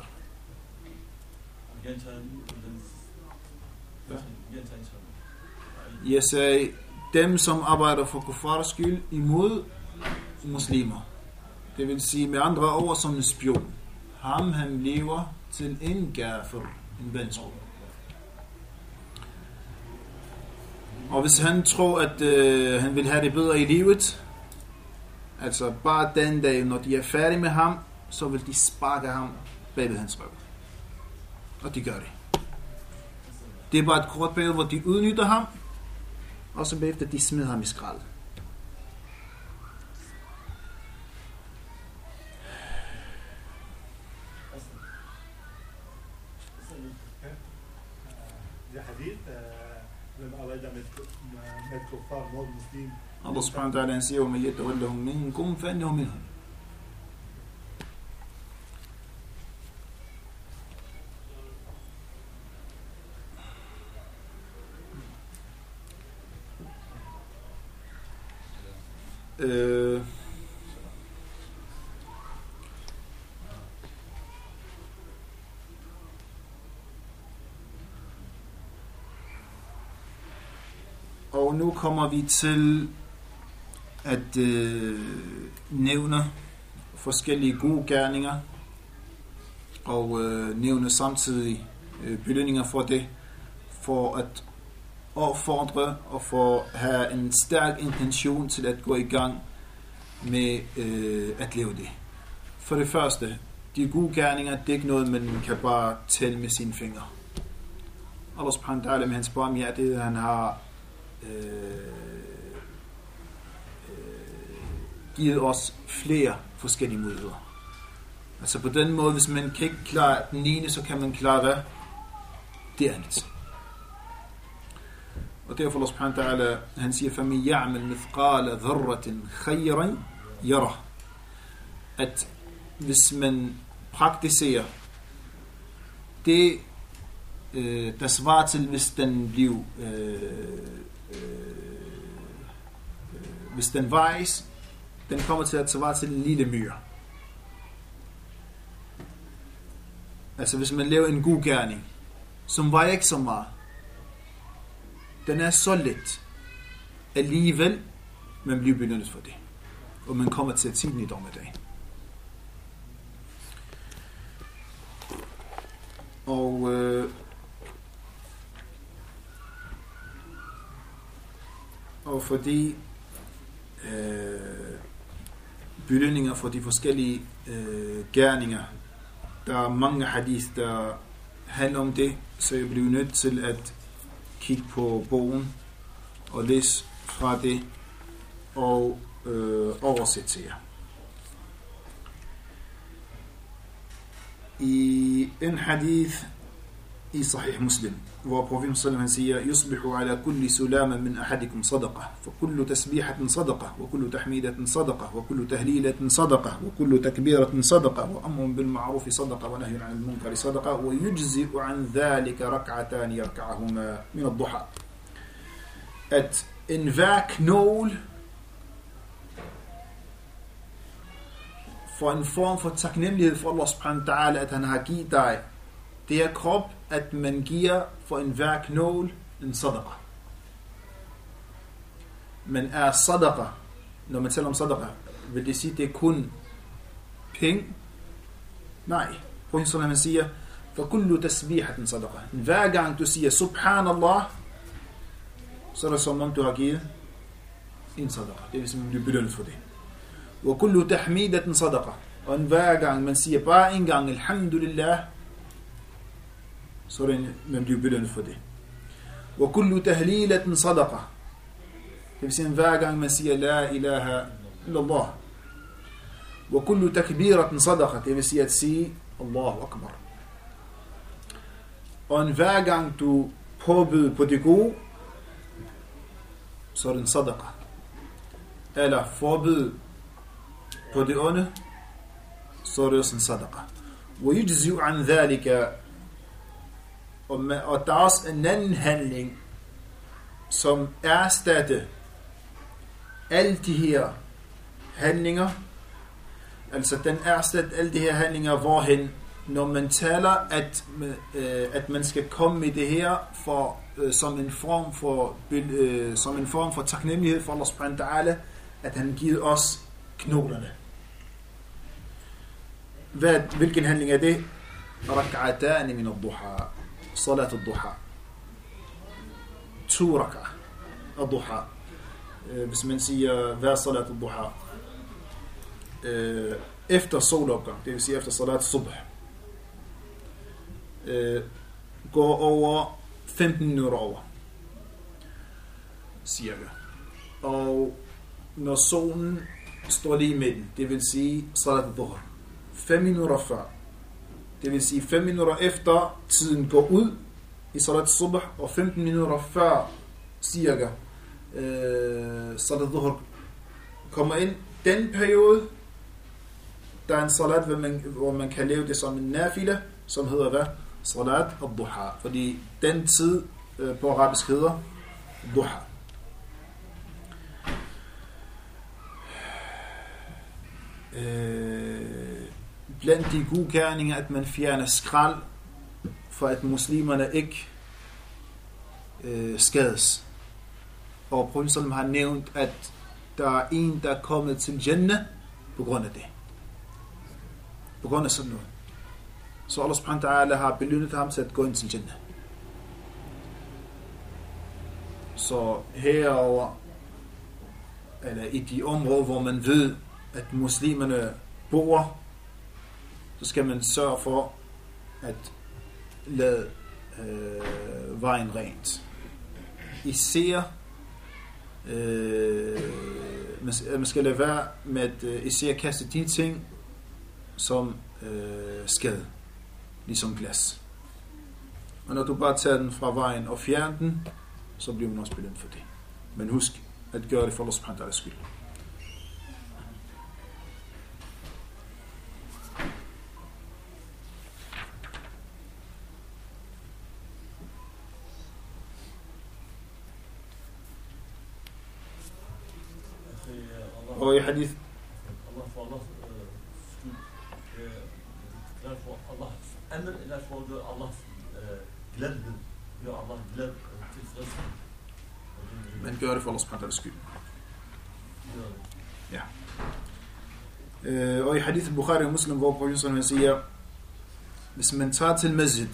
Speaker 1: Jeg sagde, dem, som arbejder for kuffars skyld imod muslimer. Det vil sige med andre ord som en spion. Han lever til en kafir, en venstre. Og hvis han tror, at han vil have det bedre i livet, altså bare den dag, når de er færdige med ham, så vil de sparke ham bagved hans røv. Og de gør det. Det er bare et kort periode, hvor de udnytter ham, og så bagefter de smider ham i skrald.
Speaker 2: Hvem arbejder med kuffar mod muslim?
Speaker 1: Allah subhanahu wa ta'ala han siger, وَمَنْ يَتَوَلَّهُمْ مِنْكُمْ فَإِنَّهُ مِنْهُمْ. Og nu kommer vi til at nævne forskellige gode gerninger og nævne samtidig belønninger for det, for at opfordre og for at have en stærk intention til at gå i gang med at leve det. For det første, de gode gerninger, det er ikke noget, man kan bare tælle med sine fingre. Allah subhanahu wa ta'ala med hans barmhjertighed, han har givet os flere forskellige muligheder. Altså på den måde, hvis man kan ikke klare den ene, så kan man klare det andet. Og derfor Allah subhanahu wa ta'ala, han siger, فَمِنْ يَعْمَلْ مِثْقَالَ ذَرَّةٍ خَيْرًا يَرَهُ. At hvis man praktiserer det, der svarer til, hvis den vejes, den kommer til at svare til en lille myre. Altså hvis man laver en god gerning, som vejer ikke så meget, den er så let, alligevel man bliver belønnet for det, og man kommer til at sige den i dommedag. Og fordi belønninger for de forskellige gerninger, der er mange hadith, der handler om det, så jeg bliver nødt til at kigge på bogen og læse fra det og oversætte til jer. I en hadith i Sahih Muslim, hvor profeten sallallahu alaihi wasallam siger, yusbihu ala kulli sulama min ahadikum sadaqa, fa kullu tasbihatin sadaqa, wa kullu tahmidatin sadaqa, wa kullu tahlilatin sadaqa, wa kullu takbiratin sadaqa, wa amrun bil ma'ruf sadaqa, wa nahyun 'anil munkar sadaqa, wa yujzi'u 'an dhalika rak'atan yarka'uhuma min ad-duha. At en hver knogle for en form for taknemmelighed for Allah subhanahu wa ta'ala, at han har givet dig det her krop, at man giver for en hver knogle en sadaqa. Men er sadaqa, når man taler om sadaqa, vil det sige, det er kun penge? Nej. Profeten sallallahu alaihi wasallam siger, for kullu tasbihatin sadaqa. Hver gang du siger subhanallah, så er det som om du har givet en sadaqa. Det vil sige, man bliver belønnet for det. Og kullu tahmidatin sadaqa. Og hver gang man siger bare en gang alhamdulillah, så er det, man bliver belønnet for det. Og kullu tahlilatin sadaqa. Det vil sige, hver gang man siger la ilaha illallah. Og kullu takbiratin sadaqa. Det vil sige at sige Allahu akbar. Og hver gang du påbyder på det gode, så er det en sadaqa. Eller forbud på det onde, så er det også en sadaqa. Og yujzi'u an dhalika. Og der er også en anden handling, som erstatter alle de her handlinger. Altså den erstatter alle de her handlinger, hvorhen, når man taler, at man skal komme med det her for, som en form for taknemmelighed for Allah subhanahu wa ta'ala, at han giver os knoglerne. Hvilken handling er det? Rak'atani min ad-duha. Salat al-duha. 2 rak'ah al-duha. Hvis man siger, hvad er salat al-duha? Efter solopgang, det vil sige efter salat subh. Går over 15 minutter over. Cirka. Og når solen står lige i midten, det vil sige salat al-duha. 5 minutter før. Det vil sige 5 minutter efter tiden går ud i salat subh, og 15 minutter før cirka salat dhuhr kommer ind. Den periode, der er en salat, hvor man kan leve det som en nafila, som hedder hvad? Salat al-duha. Fordi den tid på arabisk hedder duha. Blandt de gode gerninger, at man fjerner skrald, for at muslimerne ikke skades. Og Profeten har nævnt, at der er en, der er kommet til Jannah på grund af det. På grund af sådan noget. Så Allah subhanahu wa ta'ala har belønnet ham til at gå ind til Jannah. Så herover, eller i de områder, hvor man ved, at muslimerne bor, så skal man sørge for at lade vejen rent. Især man skal lade være med at især kaste de ting som skade, ligesom glas. Og når du bare tager den fra vejen og fjerner den, så bliver man også belønnet for det. Men husk at gøre det for Allah subhanahu wa ta'ala skyld. Og i hadith
Speaker 3: Allah for Allahs skyld glad for Allahs amr eller for Allahs glæde. Gør Allah glad tilfreds.
Speaker 1: Man gør det for Allah subhanahu wa ta'ala skyld. Ja. Og i hadith Bukhari og Muslim, hvor Profeten siger, hvis man tager til masjid,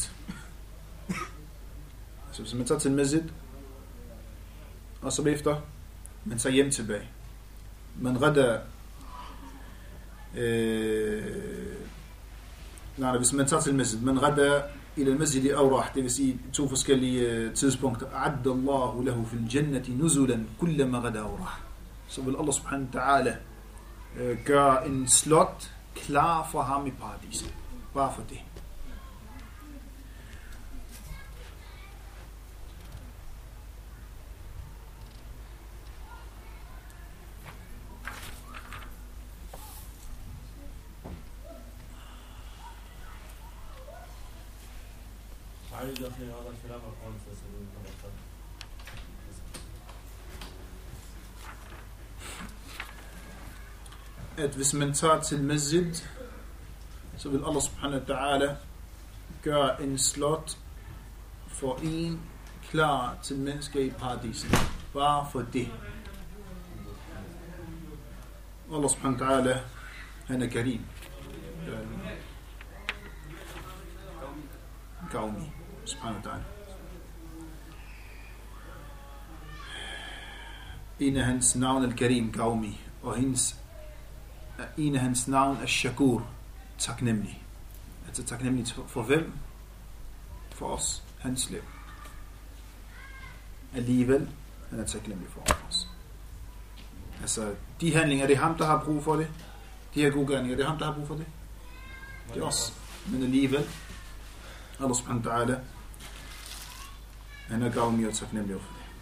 Speaker 1: altså hvis man tager til masjid, og så efter man tager hjem tilbage, man redder hvis man tager til masjid, man redder i den masjid i awrah, det vil sige to forskellige tidspunkter. Adda Allahu lahu fil jannati nuzulan kullama ghada awrah. Så vil Allah subhanahu wa ta'ala gøre en slot klar for ham i paradiset. Bare for det. At hvis man tager til masjid, så vil Allah subhanahu wa ta'ala gøre en slot for en klar til mennesker i paradiset. Bare for det. Allah subhanahu wa ta'ala, han er karim. Gaumi. Subhanahu wa ta'ala. En af hans navn er Karim, Gaumi, og en af hans navn er Shakur, taknemmelig. Altså taknemmelig for hvem? For os, hans liv. Alligevel, han er taknemmelig for os. Altså, de handlinger, det er ham, der har brug for det. De her gode gerninger, det er ham, der har brug for det. Det er os. Men alligevel, Allah subhanahu wa ta'ala, han er gavmig og taknemmelig for det.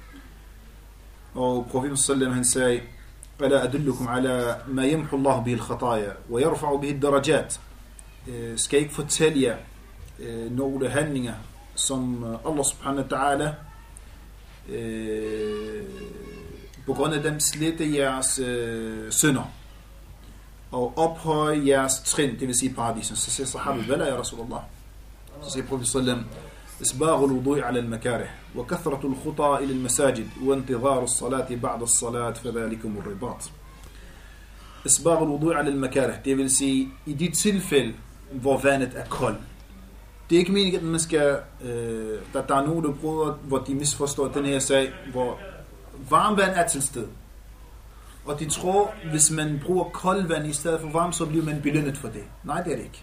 Speaker 1: Og Profeten sallam, han sagde, ألا أدلكم على ما يمحو الله به الخطايا ويرفع به الدرجات. Skal ikke fortælle jer nogle handlinger, som Allah subhanahu wa ta'ala på grund af dem slette jeres synder og ophøje jeres trin, det vil sige paradisen. Så siger sahabi, hvad er Rasulullah? Så siger Profeten sallam, إسباغ الوضوء على المكاره وكثرة الخطى إلى المساجد وانتظار الصلاة بعد الصلاة فذلكم الرباط. إسباغ الوضوء على المكاره, det vil sige i de tilfælde, hvor vandet er koldt. Det er ikke meningen, at man skal, der er nogen, der bruger, hvor de misforstår den her sag, hvor varmvand er til sted. Og de tror, hvis man bruger koldt vand i stedet for varmt, så bliver man belønnet for det. Nej, det er det ikke.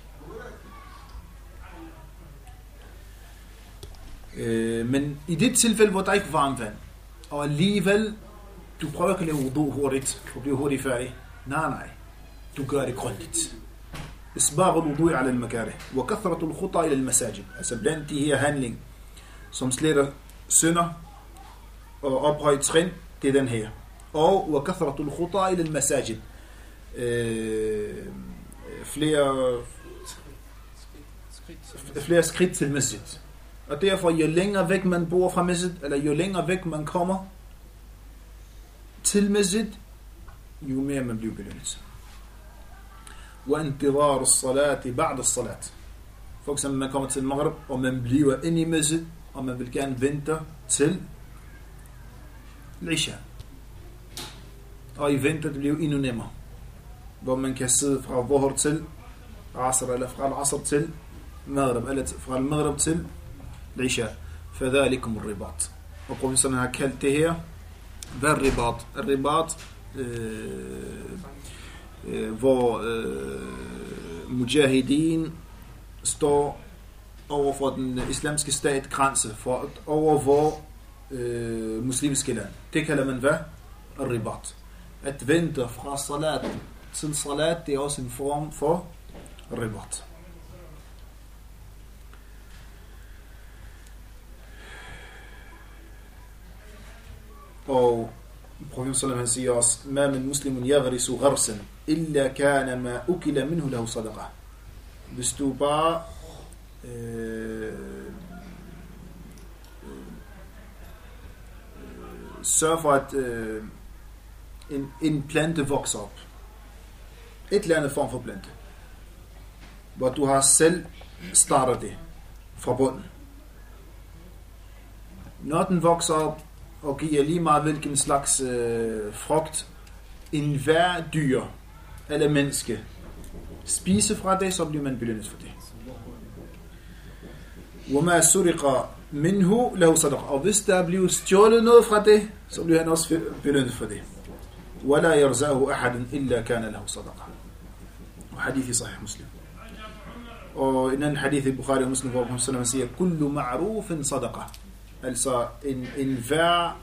Speaker 1: Men i det tilfælde, hvor der ikke er varmt vand, og alligevel, du prøver at lave wudu hurtigt, for at blive hurtigt færdig. Nej. Du gør det grundigt. Isbagh al-wudu ala al-makarih, wa kathrat al-khuta ila al-masajid. Altså blandt de her handling, som sletter synder og ophøjet trin, det er den her. Og وَكَثْرَةُ الْخُطَى إِلَى الْمَسَاجِدِ. Flere skridt til masjid. Og derfor, jo længere væk man bor fra masjid, eller jo længere væk man kommer til masjid, jo mere man bliver belønnet. وَانْتِظَارُ الصَّلَاةِ بَعْدَ الصَّلَاةِ. For eksempel, man kommer til Maghrib, og man bliver inde i masjid, og man vil gerne vente til Isha. Og i vinter, det bliver endnu nemmere. Hvor man kan sidde fra Dhuhr til Asr, eller fra Al-Asr til Maghrib, eller fra Al-Maghrib til Isha. فَذَلِكُمُ الرِّبَاط. Og professoren har kaldt det her, hvad er ribat? Ribat, hvor mujahideen står over for den islamske stat grænse, for over hvor muslimske land. Det kalder man hvad? Ribat. At vente fra salat til salat, det er også en form for ribat. Og profeten han siger også, ma min muslimun yaghrisu gharsan illa kana ma ukila minhu lahu sadaqa. Hvis du bare sørger for at en plante vokser op, et eller andet form for plante, hvor du har selv startet det fra bunden. Når den vokser op og giver lige meget hvilken slags frugt, en hver dyr eller menneske spise fra det, så bliver man belønnet for det. وَمَا سُرِقَ مِنْهُ لَهُ صَدَقَ. Og hvis der bliver stjålet noget fra det, så bliver han også belønnet for det. وَلَا يَرْزَأُهُ أَحَدٌ إِلَّا كَانَ لَهُ صَدَقَ. Og hadith i Sahih Muslim. Og en anden hadith i Bukhari og Muslim, hvor han siger, كُلُّ مَعْرُوفٍ صَدَقَ. Altså en hver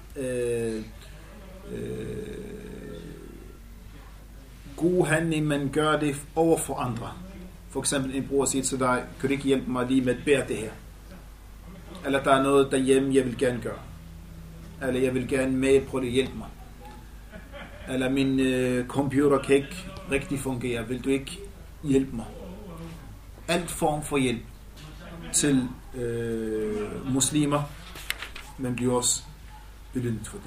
Speaker 1: god handling, man gør det over for andre. For eksempel en bror siger til dig, kan du ikke hjælpe mig lige med at bære det her? Eller der er noget derhjemme, jeg vil gerne gøre. Eller jeg vil gerne med, prøve at hjælpe mig. Eller min computer kan ikke rigtig fungere, vil du ikke hjælpe mig? Alt form for hjælp til muslimer, men bliver også belønnet for det.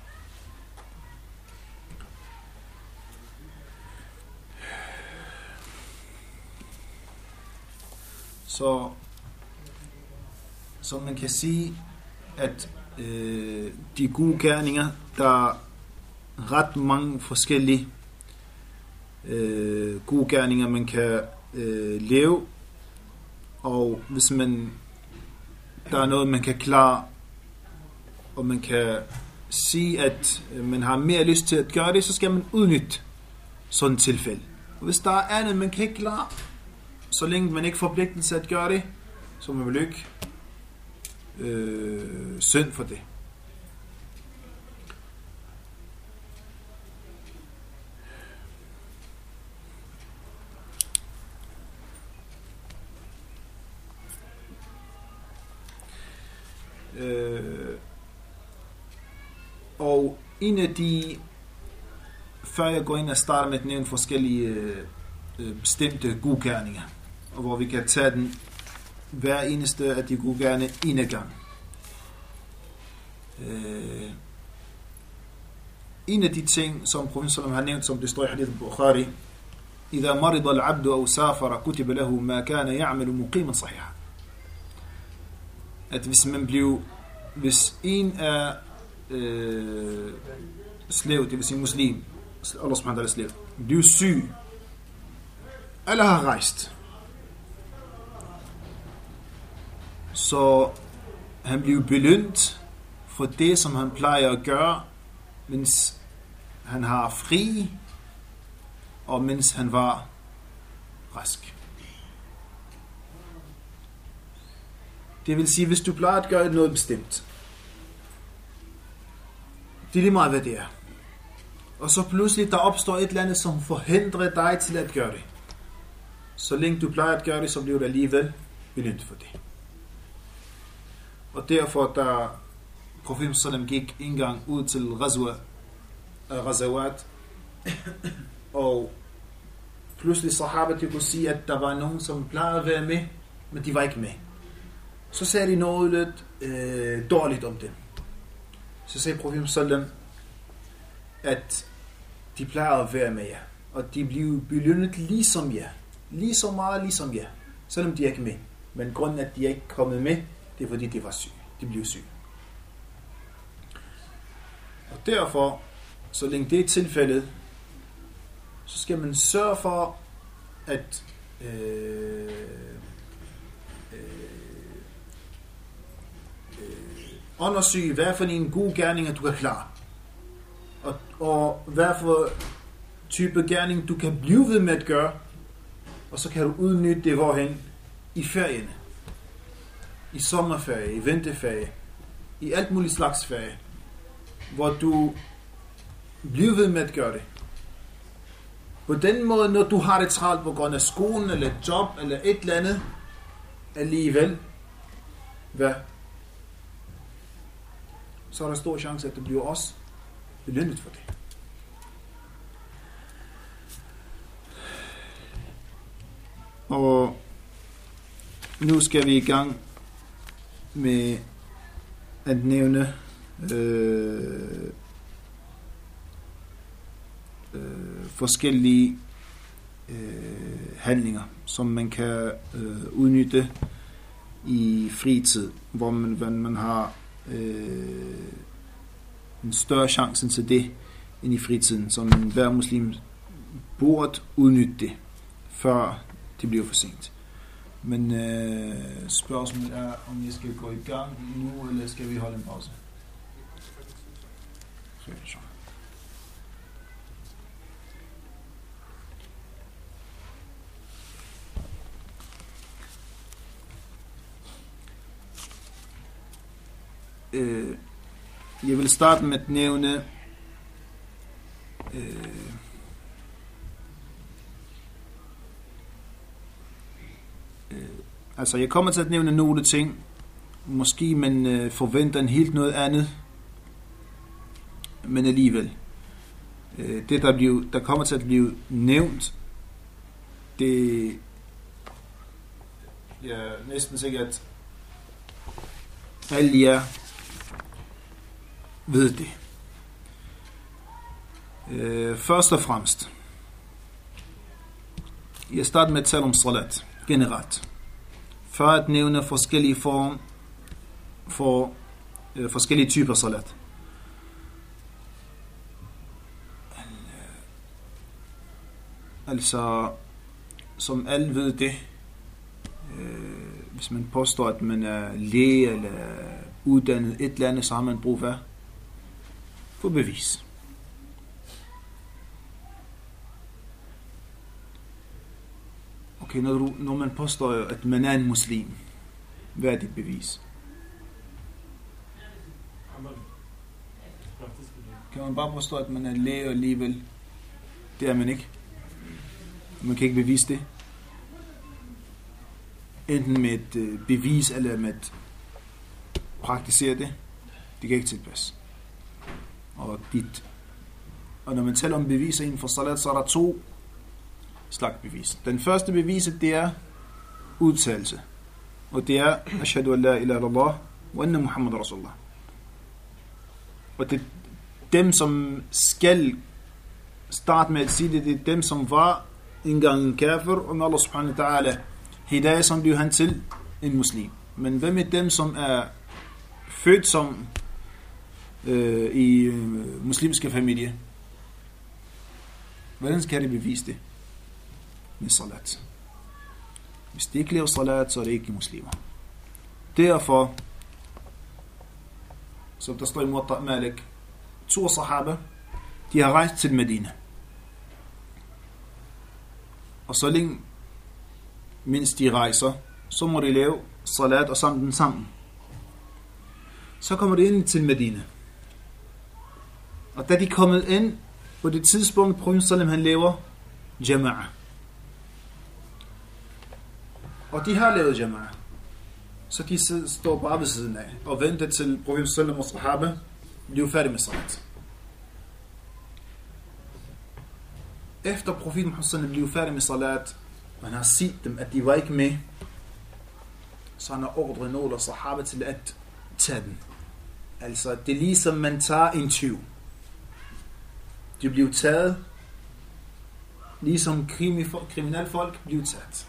Speaker 1: Så man kan sige, at de gode gerninger, der er ret mange forskellige gode gerninger, man kan leve, og hvis der er noget, man kan klare, og man kan sige, at man har mere lyst til at gøre det, så skal man udnytte sådan et tilfælde. Og hvis der er andet, man kan ikke klare, så længe man ikke forpligter sig at gøre det, så man vil ikke synd for det. Og en af de, før jeg går ind og starter med at nævne forskellige bestemte gode gerninger, og hvor vi kan tage den hver eneste af de gode gerninger en af gang. En af de ting, som profeten har nævnt, som det står i hadith Bukhari, إذا مرض العبد أو سافر كتب له ما كان يعمل مقيما صحيحا. At hvis en er slave, det vil sige muslim, Allah subhanahu wa ta'ala slave, bliver syg, eller har rejst, så han bliver belønnet for det, som han plejer at gøre, mens han har fri, og mens han var rask. Det vil sige, hvis du plejer at gøre noget bestemt, det er lige meget, hvad det er, og så pludselig der opstår et eller andet, som forhindrer dig til at gøre det, så længe du plejer at gøre det, så bliver du alligevel belønnet for det. Og derfor der Profeten sallam gik en gang ud til Ghazawat, og pludselig sahaba, de kunne sige, at der var nogen, som plejede at være med, men de var ikke med. Så sagde de noget lidt dårligt om dem. Så sagde profeten sallam, at de plejede at være med jer, og de blev belønnet ligesom jer. Lige så meget ligesom jer, selvom de er ikke med. Men grunden at de ikke kommet med, det er fordi de var syge. De blev syge. Og derfor, så længe det er tilfældet, så skal man sørge for at undersøge, hvad for en god gerning du kan klare. Og hvad for type gerning du kan blive ved med at gøre, og så kan du udnytte det hvorhen i ferierne, i sommerferie, i vinterferie, i alt muligt slags ferie, hvor du bliver ved med at gøre det. På den måde, når du har det travlt på grund af skolen, eller et job, eller et eller andet, alligevel, så er der stor chance, at du bliver også belønnet for det. Og nu skal vi i gang med at nævne forskellige handlinger, som man kan udnytte i fritid, hvor man har en større chance til det end i fritiden, som hver muslim burde udnytte det, før det bliver for sent. Men spørgsmålet er, om jeg skal gå i gang nu, eller skal vi holde en pause? Jeg vil starte med at nævne altså jeg kommer til at nævne nogle ting, måske man forventer en helt noget andet, men alligevel det der kommer til at blive nævnt, det er næsten sikkert alle jer ved det. Først og fremmest, jeg starter med at tale om salat generelt, for at nævne forskellige former for forskellige typer salat. Altså, som alle ved det, hvis man påstår, at man er læge eller uddannet et eller andet, så har man brug for bevis. Okay, når man påstår, at man er en muslim, hvad er det bevis? Kan man bare påstå, at man er læge og alligevel? Det er man ikke. Man kan ikke bevise det. Enten med et bevis, eller med at praktisere det. Det kan ikke tilpasse. Og når man taler om beviser inden for salat, så er der 2 slags bevis. Den første bevis, det er udtalelse. Og det er ashhadu an la ilaha illallah wa anna Muhammad rasulullah. Og det er dem, som skal starte med at sige det, det er dem, som var engang en kafir, og med Allah subhanahu wa ta'ala hidayah, som blev han til en muslim. Men hvem er dem, som er født som i muslimske familie? Hvordan skal de bevise det? Med salat. Hvis de ikke lever salat, så er det ikke muslimer. Derfor, som der står i Muwatta Malik, 2 sahaba, de har rejst til Medina. Og så længe, mens de rejser, så må de lave salat og sammen. Så kommer de ind til Medina. Og da de er kommet ind, på det tidspunkt, Profeten sallam, han laver jama'a. Og de har lavet jama'a. Så de står bare ved siden af og venter til profeten sallam og sahaba bliver færdige med salat. Efter profeten Muhammad sallam blev færdig med salat, og han har set dem, at de var ikke med, så han har ordret nogle af sahaba til at tage den. Altså, det er ligesom man tager en tyv. De bliver taget, ligesom kriminalfolk bliver taget.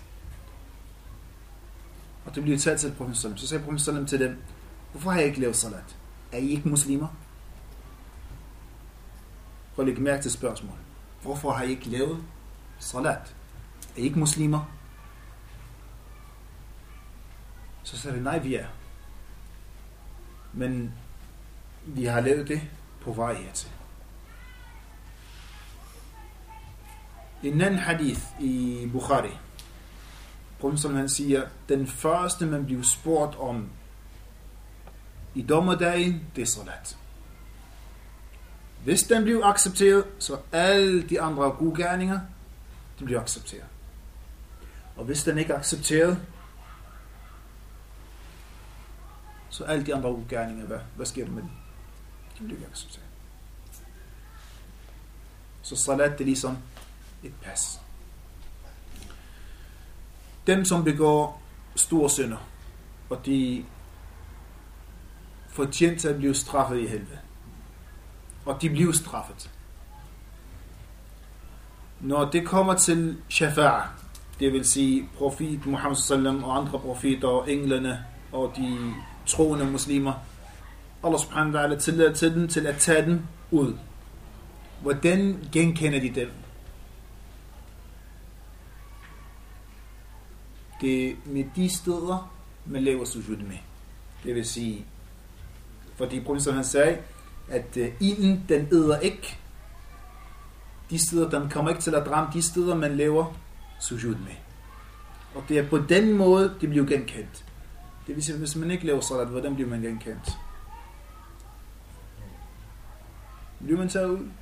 Speaker 1: Og det bliver taget til profeten sallam. Så sagde profeten sallam til dem, hvorfor har jeg ikke lavet salat? Er I ikke muslimer? Prøv at lægge mærke til spørgsmålet. Hvorfor har I ikke lavet salat? Er I ikke muslimer? Så sagde de, nej, vi er. Men vi har lavet det på vej hertil. En anden hadith i Bukhari. Profeten han siger, den første man bliver spurgt om i dommerdagen, det er salat. Hvis den bliver accepteret, så alle de andre gode gerninger, de bliver accepteret. Og hvis den ikke er accepteret, så alle de andre gode gerninger, hvad sker der med dem? De bliver ikke accepteret. Så salat, det er ligesom et pas. Dem, som begår store synder, og de fortjent til at blive straffet i helvede, og de bliver straffet. Når det kommer til shafa'a, det vil sige profet Muhammad sallam og andre profeter og englene og de troende muslimer, Allah subhanahu wa ta'ala tillader til dem til at tage dem ud. Hvordan genkender de dem? Det er med de steder, man laver sujud med. Det vil sige, fordi profeten han sagde, at ilden, den æder ikke. De steder, den kommer ikke til at ramme de steder, man laver sujud med. Og det er på den måde, det bliver genkendt. Det vil sige, hvis man ikke laver salat, hvordan bliver man genkendt? Bliver man taget ud?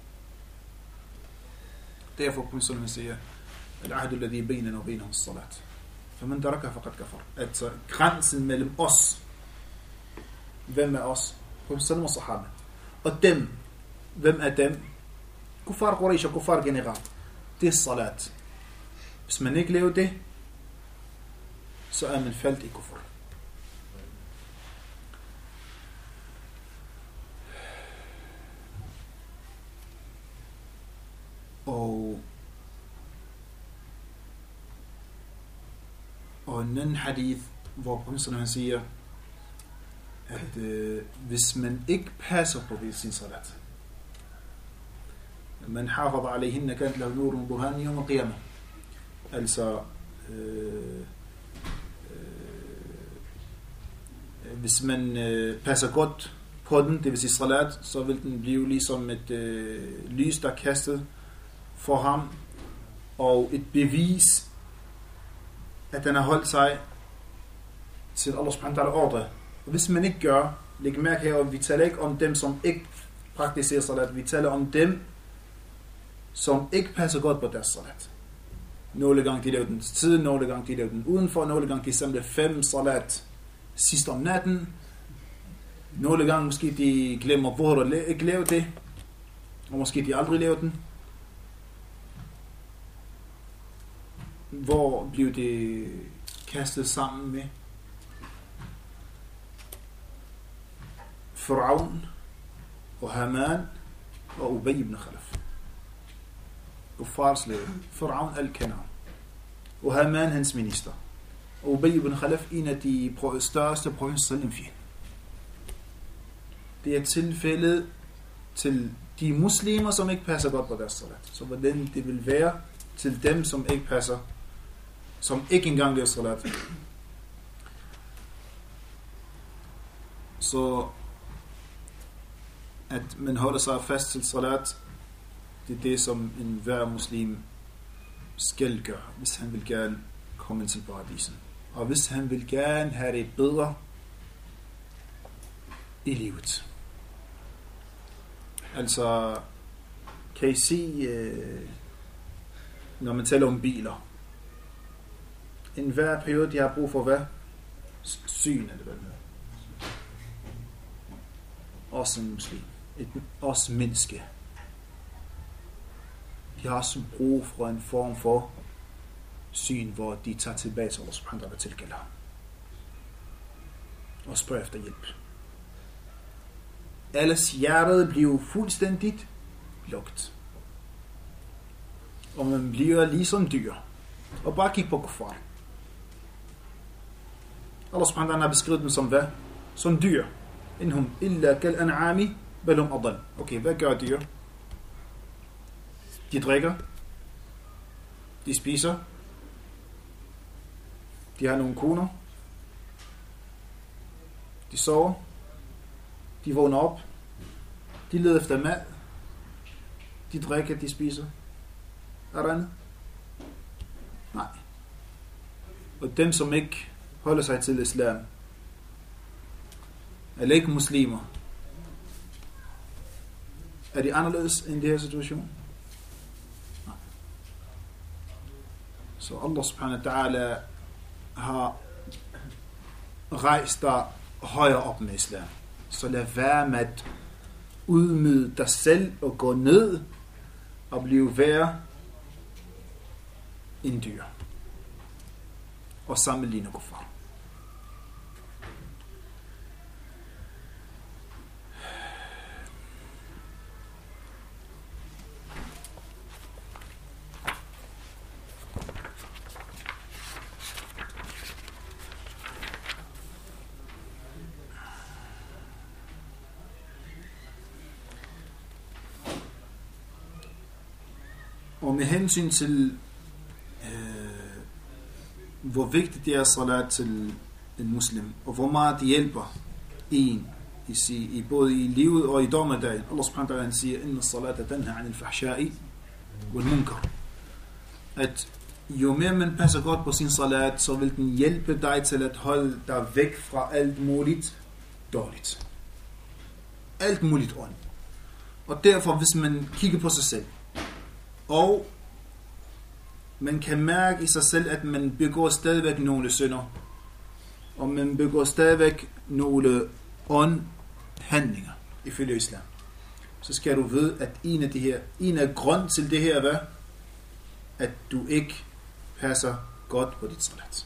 Speaker 1: Derfor profeten siger, al-ahdu alladhi baynana wa baynahum as-salat. Faman taraka faqad kafar. Altså grænsen mellem os. Hvem er os? Profeten og sahaba. Og dem. Hvem er dem? Kuffar Quraysh og kuffar generelt. Det er salat. Hvis man ikke laver det, så er man faldt i kufr. Og en anden hadith, hvor profeten han siger, at hvis man ikke passer på sin salat, man hafad alayhinna kant lahu nurun burhan yawm al-qiyamah. Altså hvis man passer godt på den, det vil sige salat, så vil den blive ligesom et lys, der er kastet for ham, og et bevis, at den har holdt sig til Allah subhanahu wa ta'ala ordre. Og hvis man ikke gør, læg mærke her, vi taler ikke om dem, som ikke praktiserer salat, vi taler om dem, som ikke passer godt på deres salat. Nogle gange de laver den til tiden, nogle gange de laver den udenfor, nogle gange de samler 5 salat sidst om natten, nogle gange måske de glemmer, hvor de ikke laver det, og måske de aldrig laver den. Hvor blev det kastet sammen med? Fir'aun og Haman og Ubay ibn Khalaf. Kuffars leder. Fir'aun al-Kanar. Og Haman hans minister. Og Ubay ibn Khalaf en af de største profeten fjend. Det er tilfældet til de muslimer, som ikke passer godt på deres salat. Så hvordan det vil være til dem, som ikke passer, som ikke engang laver salat. Så at man holder sig fast til salat, det er det, som en hver muslim skal gøre, hvis han vil gerne komme til paradisen. Og hvis han vil gerne have det bedre i livet. Altså, kan I se, når man taler om biler, en hver periode, de har brug for hvad? syn, eller hvad det hedder. Også en muslim. Også menneske. De har også brug for en form for syn, hvor de tager tilbage til Allah subhanahu wa ta'ala tilgælder. Og spørger efter hjælp. Ellers hjertet bliver fuldstændigt lukket. Og man bliver ligesom dyr. Og bare kig på kuffar. Allah subhanahu wa ta'ala har beskrevet dem som hvad? Som dyr. Inhum illa kal an'ami balum adal. Okay, hvad gør dyr? De drikker. De spiser. De har nogle koner. De sover. De vågner op. De leder efter mad. De drikker, de spiser. Er der andet? Nej. Og dem, som ikke holder sig til islam, eller ikke muslimer, er de anderledes end det her situation? Nej. Så Allah subhanahu wa ta'ala har rejst dig højere op med islam. Så lad være med at udmyde dig selv og gå ned og blive værre en dyr. Og sammenligne kuffar. Og med hensyn til hvor vigtigt det er salat til en muslim, og hvor meget det hjælper en i både i livet og i dommedagen. Allah subhanahu wa ta'ala siger, inna salata tanha 'anil fahsha'i wal munkar. At jo mere man passer godt på sin salat, så vil den hjælpe dig til at holde dig væk fra alt muligt dårligt. Alt muligt ondt. Og derfor, hvis man kigger på sig selv, og man kan mærke i sig selv, at man begår stadigvæk nogle synder, og man begår stadigvæk nogle handlinger ifølge islam, så skal du vide, at en af grund til det her er, at du ikke passer godt på dit salat.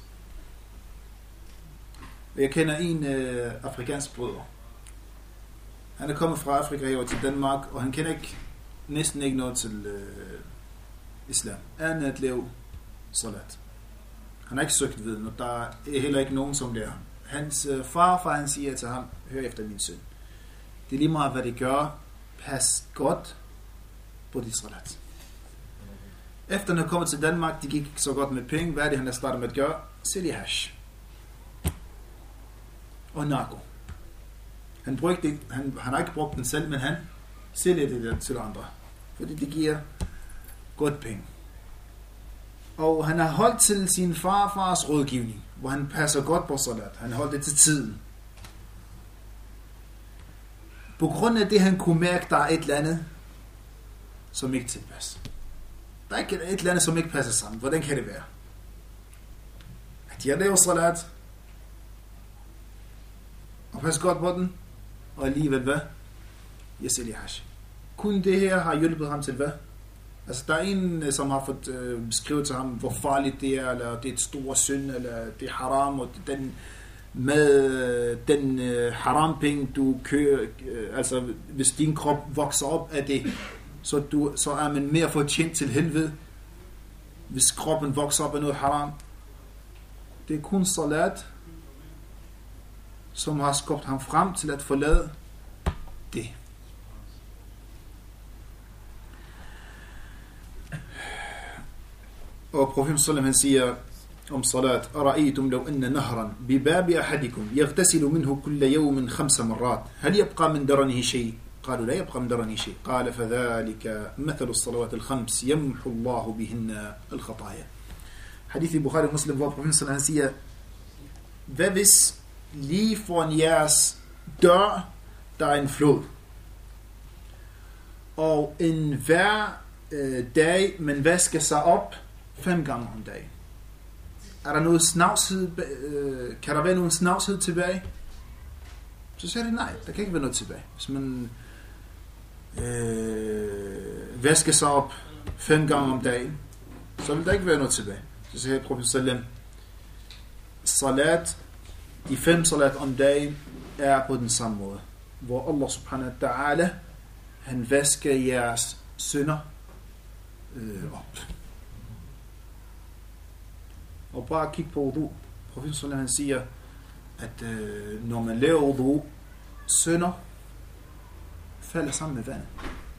Speaker 1: Jeg kender en afrikansk brødre. Han er kommet fra Afrika her til Danmark, og han kender næsten ikke noget til islam. Andet at lave salat. Han har ikke søgt viden, og der er heller ikke nogen, som lærer. Hans farfar, han siger til ham, hør efter min søn. Det er lige meget, hvad det gør. Pas godt på dit salat. Efter han er kommet til Danmark, de gik så godt med penge. Hvad er det, han har startet med at gøre? Sælge hash. Og narko. Han har ikke brugt den selv, men han sælger det til andre. Fordi det giver godt penge. Og han har holdt til sin farfars rådgivning, hvor han passer godt på salat. Han holdt det til tiden. På grund af det, han kunne mærke, der er et eller andet, som ikke tilpasser. Der er ikke et eller andet, som ikke passer sammen. Hvordan kan det være? At jeg laver salat, og passer godt på den, og alligevel hvad? Jeg sælger hash. Kun det her har hjulpet ham til hvad? Altså der er en, som har fået beskrevet til ham, hvor farligt det er, eller det er et stort synd, eller det er haram, og den harampenge, du kører, altså hvis din krop vokser op af det, så er man mere fortjent til helvede, hvis kroppen vokser op af noget haram. Det er kun salat, som har skabt ham frem til at forlade det. Og profeten sallam han siger om salat, ara'aytum law anna nahran bi babi ahadikum yaghtasilu minhu kulla yawmin 5 marrat hal yabqa min daranihi shay? قالوا لا يبقى من درنه شيء قال فذلك مثل الصلوات الخمس يمحو الله بهن الخطايا. Hadith i Bukhari og Muslim, hvor profeten sallam han siger, hvad hvis lige foran jeres dør der er en flod, og en hver dag man vasker sig op 5 gange om dagen. er der noget snavshed, kan der være nogen snavshed tilbage? Så sagde de nej, der kan ikke være noget tilbage. Hvis man vasker sig op 5 gange om dagen, så vil der ikke være noget tilbage. Så siger Profet sallam, salat, de 5 salat om dagen er på den samme måde, hvor Allah subhanahu wa ta'ala, han vasker jeres synder op. Og bare kig på wudu. Profet sallam, han siger, at når man laver wudu, synder falder sammen med vandet.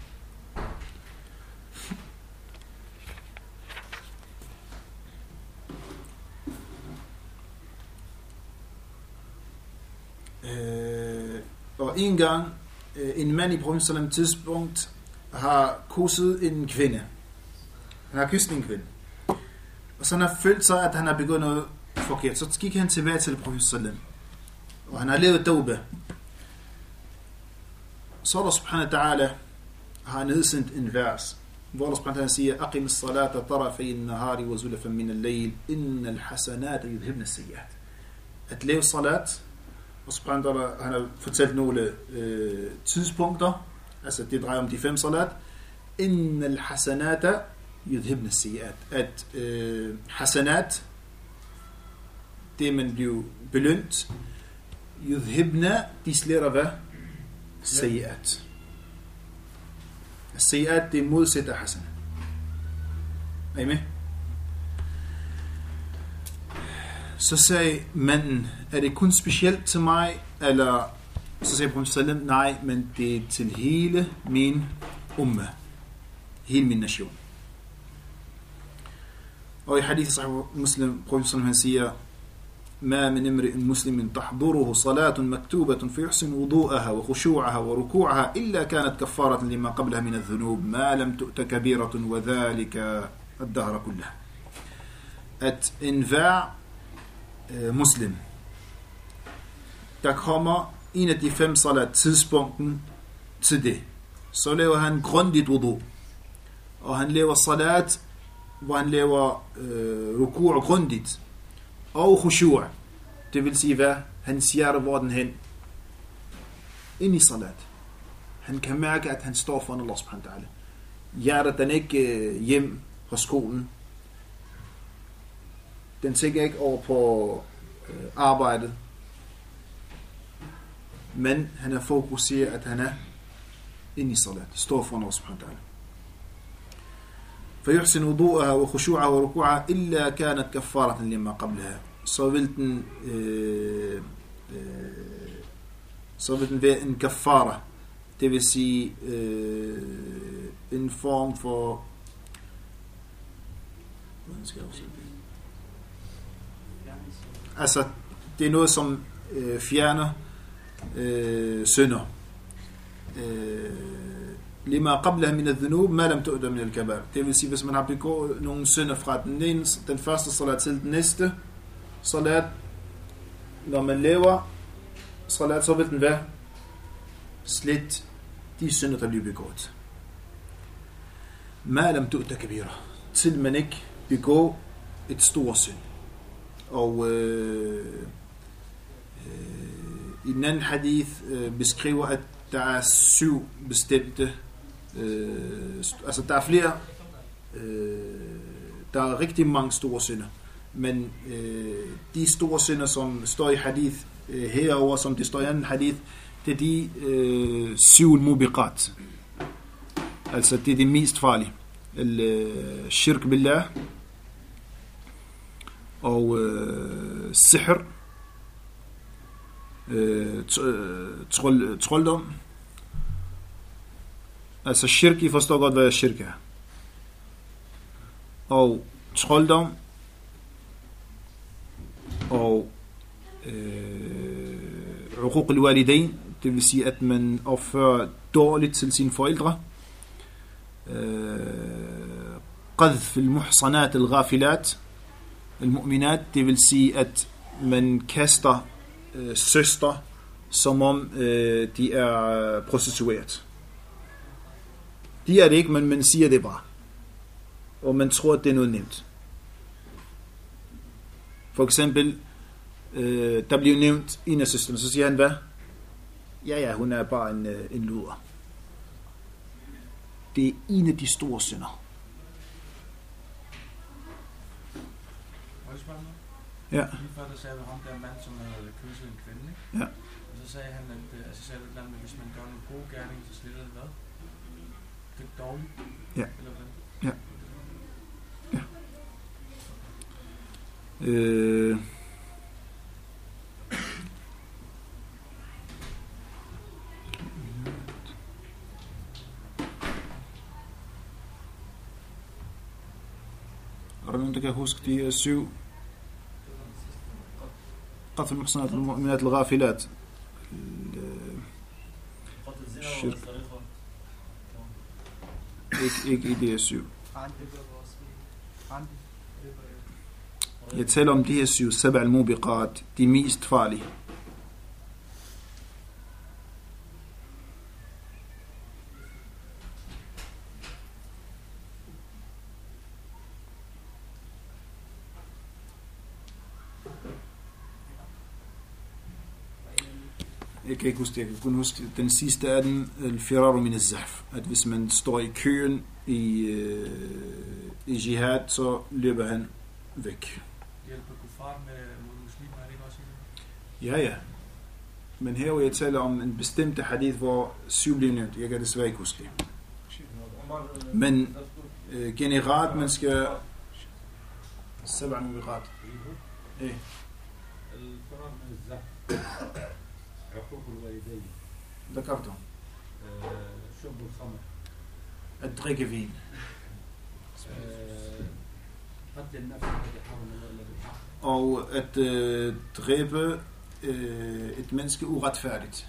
Speaker 1: Og en gang en mand i Profet sallam tidspunkt har kysset en kvinde. Han har kysset en kvinde. Og så han har følt sig, at han har begået noget forkert. Så gik han tilbage til Profet sallam. Og han har levet tawbah. Så Allah subhanahu wa ta'ala har nedsendt en vers, hvor Allah subhanahu wa ta'ala siger, Aqim as-salata tarafay an-nahari wa zulafan min al-layl, innal hasanata yudhibna as-sayyi'at. At lave salat, og subhanahu wa ta'ala, han har fortalt nogle tidspunkter, altså det drejer om de 5 salat, innal hasanata yudhibna as-sayyi'at. At hasanat, det man bliver belønt, yudhibna, de sletter hvad? Sayyi'at. Sayyi'at, det er modsat af hasana. Er I med? Så sagde manden, er det kun specielt til mig, eller så sagde Profet sallam, nej, men det er til hele min umma, hele min nation. Og i hadith sahih Muslim, Profet sallam, han siger, ما من امرئ مسلم تحضره صلاة مكتوبة فيحسن وضوءها وخشوعها وركوعها إلا كانت كفارة لما قبلها من الذنوب ما لم تؤت كبيرة وذلك الدهر كله. At enhver muslim, der kommer en af de 5 salat tidspunkten til det, så laver han grundigt wudu, og han laver salat, hvor han laver ruku' grundigt, og khushu', det vil sige hvad? Hans hjerte, hvor den hen? Ind i salat. Han kan mærke, at han står foran Allah subhanahu wa ta'ala. Hjertet, den er ikke hjem hos skolen. Den tænker ikke over på arbejdet. Men han er fokuseret, at han er ind i salat. Står foran Allah subhanahu wa ta'ala. فيحسن وضوءها وخشوعها وركوعها إلا كانت كفارة لما قبلها. Så vil den være en kafara, det vil sige en form for, hvordan skal jeg også sige det? Altså det er noget som fjerner synder. Lima qablaha min adh-dhunub ma lam tu'da min al-kabair. Det vil sige, hvis man har begået nogle synder fra den første salat til den næste salat, når man laver salat, så vil den være slet de synder, der bliver begået. Ma lam tu'da kabira, til man ikke begår et stort synd. Og i den anden hadith beskriver, at der er 7 bestemte, altså der er flere, der er rigtig mange store synder, men de store synder, som står i hadith herover, som det står i anden hadith, det er de 7 mubiqat, altså det er det mest farlige, shirk billah, og sihr, trolddom. Altså shirk, I forstår godt, hvad shirk er. Og trolddom, og uquq al-walidain, det vil sige, at man opfører dårligt til sine forældre. Qadhf al-muhsanat al-ghafilat al-mu'minat, det vil sige, at man kaster søster, som om de er prostitueret. De er det ikke, men man siger det bare. Og man tror, at det er noget nemt. For eksempel, der bliver nævnt en af søstrene, så siger han hvad? Ja, hun er bare en luder. Det er en af de store synder. Ja.
Speaker 4: Lige før der sagde vi ham der mand, som havde kysset en kvinde, ikke?
Speaker 1: Ja.
Speaker 4: Og så sagde han, at sagde det med, hvis man gør nogle gode gerninger, så sletter det hvad? Det er dårligt.
Speaker 1: Ja.
Speaker 4: Eller hvad?
Speaker 1: Ja. Ja. Er der nogen, der kan huske de 7 قتل المحصنات المؤمنات الغافلات الشرك ikke i de 7. Jeg taler om de her 7 7 al-mubiqat, de mest farlige. Jeg kan ikke huske det. Jeg kan kun huske den sidste af den, al-firaru min al-zahf. At hvis man står i køen i jihad, så løber han væk.
Speaker 4: Hjælper kuffar mod muslimer, er det ikke også i det?
Speaker 1: Ja. Men her vil jeg tale om en bestemt hadith, hvor 7 bliver nævnt. Jeg kan desværre ikke huske det. Men generelt, man skal 7 mubiqat.
Speaker 5: الفرار من الزحف عقوق الوالدين
Speaker 1: ذكرته
Speaker 5: شرب الخمر
Speaker 1: at drikke vin,
Speaker 5: قتل النفس الذي حرم الله الا بالحق
Speaker 1: og at dræbe et menneske uretfærdigt,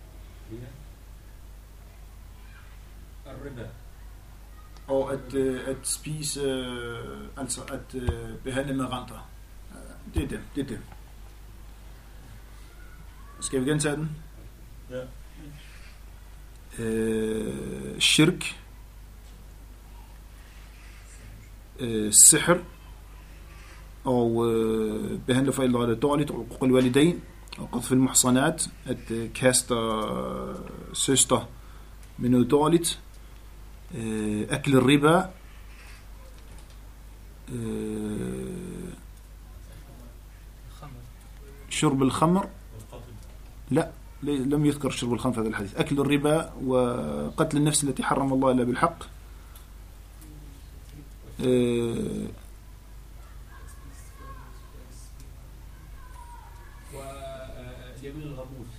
Speaker 5: الربا
Speaker 1: og at spise, altså at behandle med renter. Det er det. Skal vi gentage den?
Speaker 3: Ja.
Speaker 1: Shirk, sihr, og behandle forældre dårligt, og uquq al-walidayn, og qadf al-muhsanat, at kaste søster med noget dårligt, akl al-riba, شرب الخمر لا لم يذكر شرب الخمر في هذا الحديث. أكل الربا وقتل النفس التي حرم الله إلا بالحق.
Speaker 5: واليمين الغموس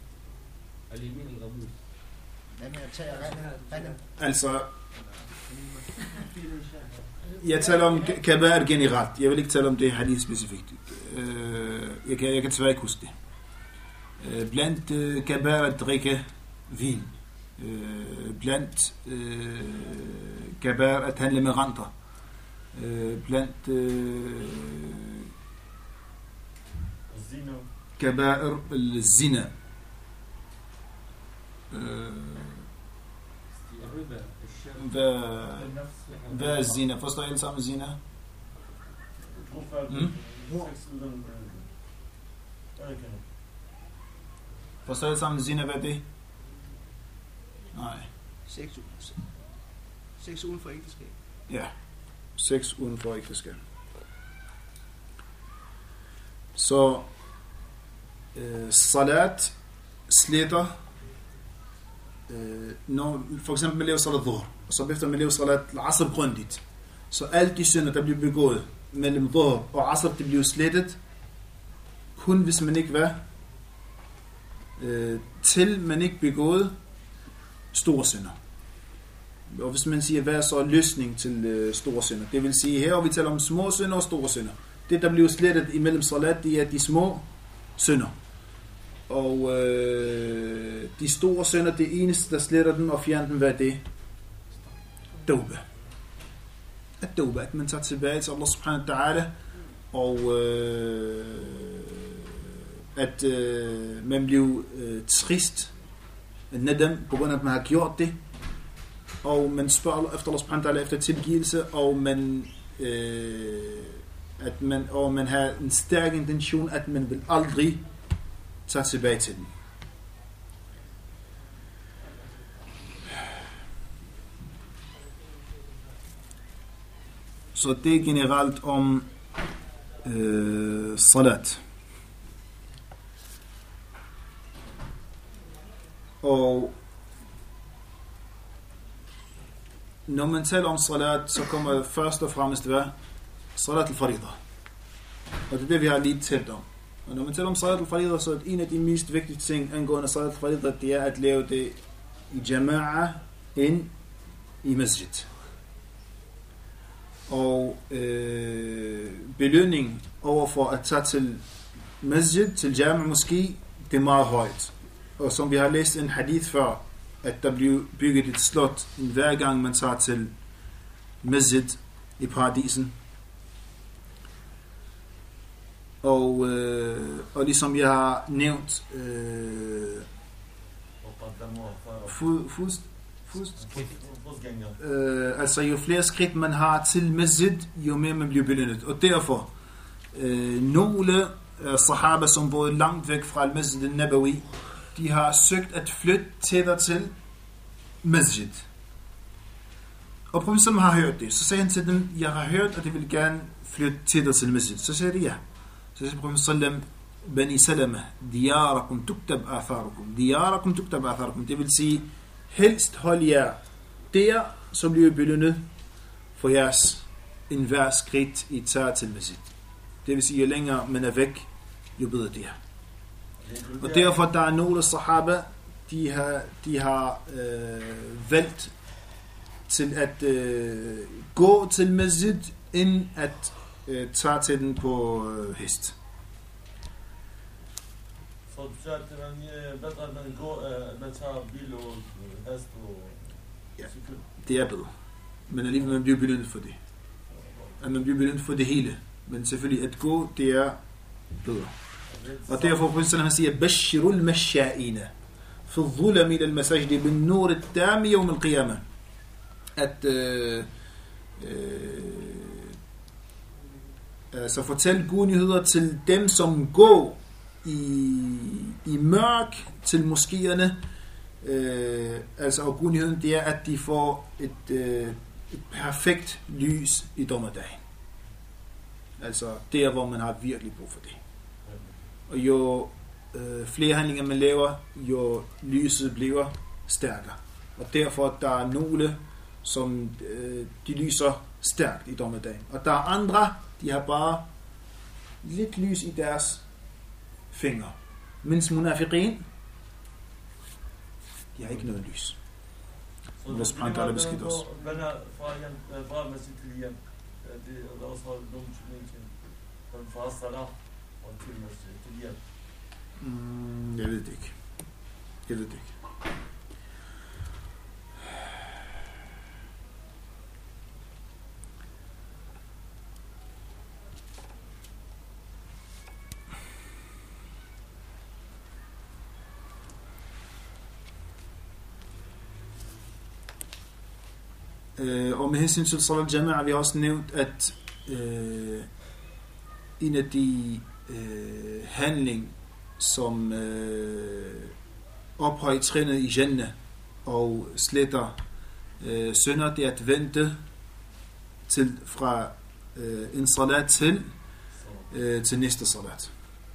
Speaker 1: Altså, jeg taler om kabair generelt. Jeg vil ikke tale om det hadith specifikt. Jeg kan desværre ikke huske det. Blandt kabair at drikke vin. Blandt kabair at handle med renter. Blandt kabair al-zina. Hvad er zina? Forstår I alle sammen zina? Forstår I alle sammen zina, hvad er det? Nej.
Speaker 6: Sex uden for ægteskab.
Speaker 1: Ja. Sex uden for ægteskab. Så salat sletter, når for eksempel man laver salat dhuhr, og så efter man laver salat asr grundigt, så alt de synder, der bliver begået mellem dhuhr og asr, det bliver slettet, kun hvis man ikke var til man ikke begået store synder. Og hvis man siger, hvad er så løsning til store synder? Det vil sige, her vi taler om små synder og store synder. Det, der bliver slettet imellem salat, det er de små synder. Og de store synder, det eneste, der sletter den og fjerner den, hvad er det? Tawba. At-tawba, at man tager tilbage til Allah subhanahu wa ta'ala, og at man bliver trist, nadam, på grund af, at man har gjort det, og man spørger efter Allah subhanahu wa ta'ala efter tilgivelse, og man og man har en stærk intention, at man vil aldrig tage tilbage til den. Så det er generelt om salat. Og når man taler om salat, så kommer først og fremmest hvad? Salat al-farida. Og det er det, vi har lige talt om. Og når man taler om salat al-farida, så er en af de mest vigtige ting angående salat al-farida, det er at lave det i jama'a ind i masjid. Og belønning overfor at tage til masjid, til jama' måske, det er meget højt. Og som vi har læst en hadith før, at der bliver bygget et slot hver gang man tager til masjid i paradisen. Og ligesom jeg har nævnt, altså jo flere skridt man har til masjid, jo mere man bliver belønnet. Og derfor, nogle sahaba, som boede langt væk fra al-Masjid al-Nabawi, de har søgt at flytte tættere til masjid. Og profeten har hørt det. Så sagde han til dem, jeg har hørt, at de vil gerne flytte tættere til masjid. Så sagde de ja. Så sagde profeten sallam, Bani Salama, diyarakum tuktab atharukum. Diyarakum tuktab atharukum. Det vil sige, helst hold jer der, så bliver belønnet for jeres enhver skridt i tager til masjid. Det vil sige, jo længere man er væk, jo bedre det er. Og derfor der er nogle sahaba, de har valgt til at gå til masjid, end at tage til den på hest.
Speaker 3: Så det er bedre, at man tager bil og hest og cykel?
Speaker 1: Det er bedre. Men alligevel man bliver belønnet for det. At man bliver belønnet for det hele. Men selvfølgelig at gå, det er bedre. Og derfor profeten han siger, Bashirul masha'ina fi dhulami ila al-masajid bin nur at-tam yawm al-qiyamah. At så fortæl gode nyheder til dem, som går i mørk til moskéerne. Altså, og gode nyheden, det er, at de får et perfekt lys i dommedagen. Altså, der hvor man har virkelig brug for det. Og jo flere handlinger man laver, jo lyset bliver stærkere. Og derfor der er nogle, som de lyser stærkt i dommedagen. Og der er andre, de har bare lidt lys i deres fingre. Mens munafiqin, de har ikke noget lys.
Speaker 3: Så det er beskidt også. Hvad er fra masjid til hjem? Det er også nogle ting. Fra salat og til masjid til hjem.
Speaker 1: Jeg ved det ikke. Og med hensyn til salat al-jama'a, vi har også nævnt, at en af de handling, som ophøjer trænet i Jannah og sletter synder, det er at vente til fra en salat til næste salat.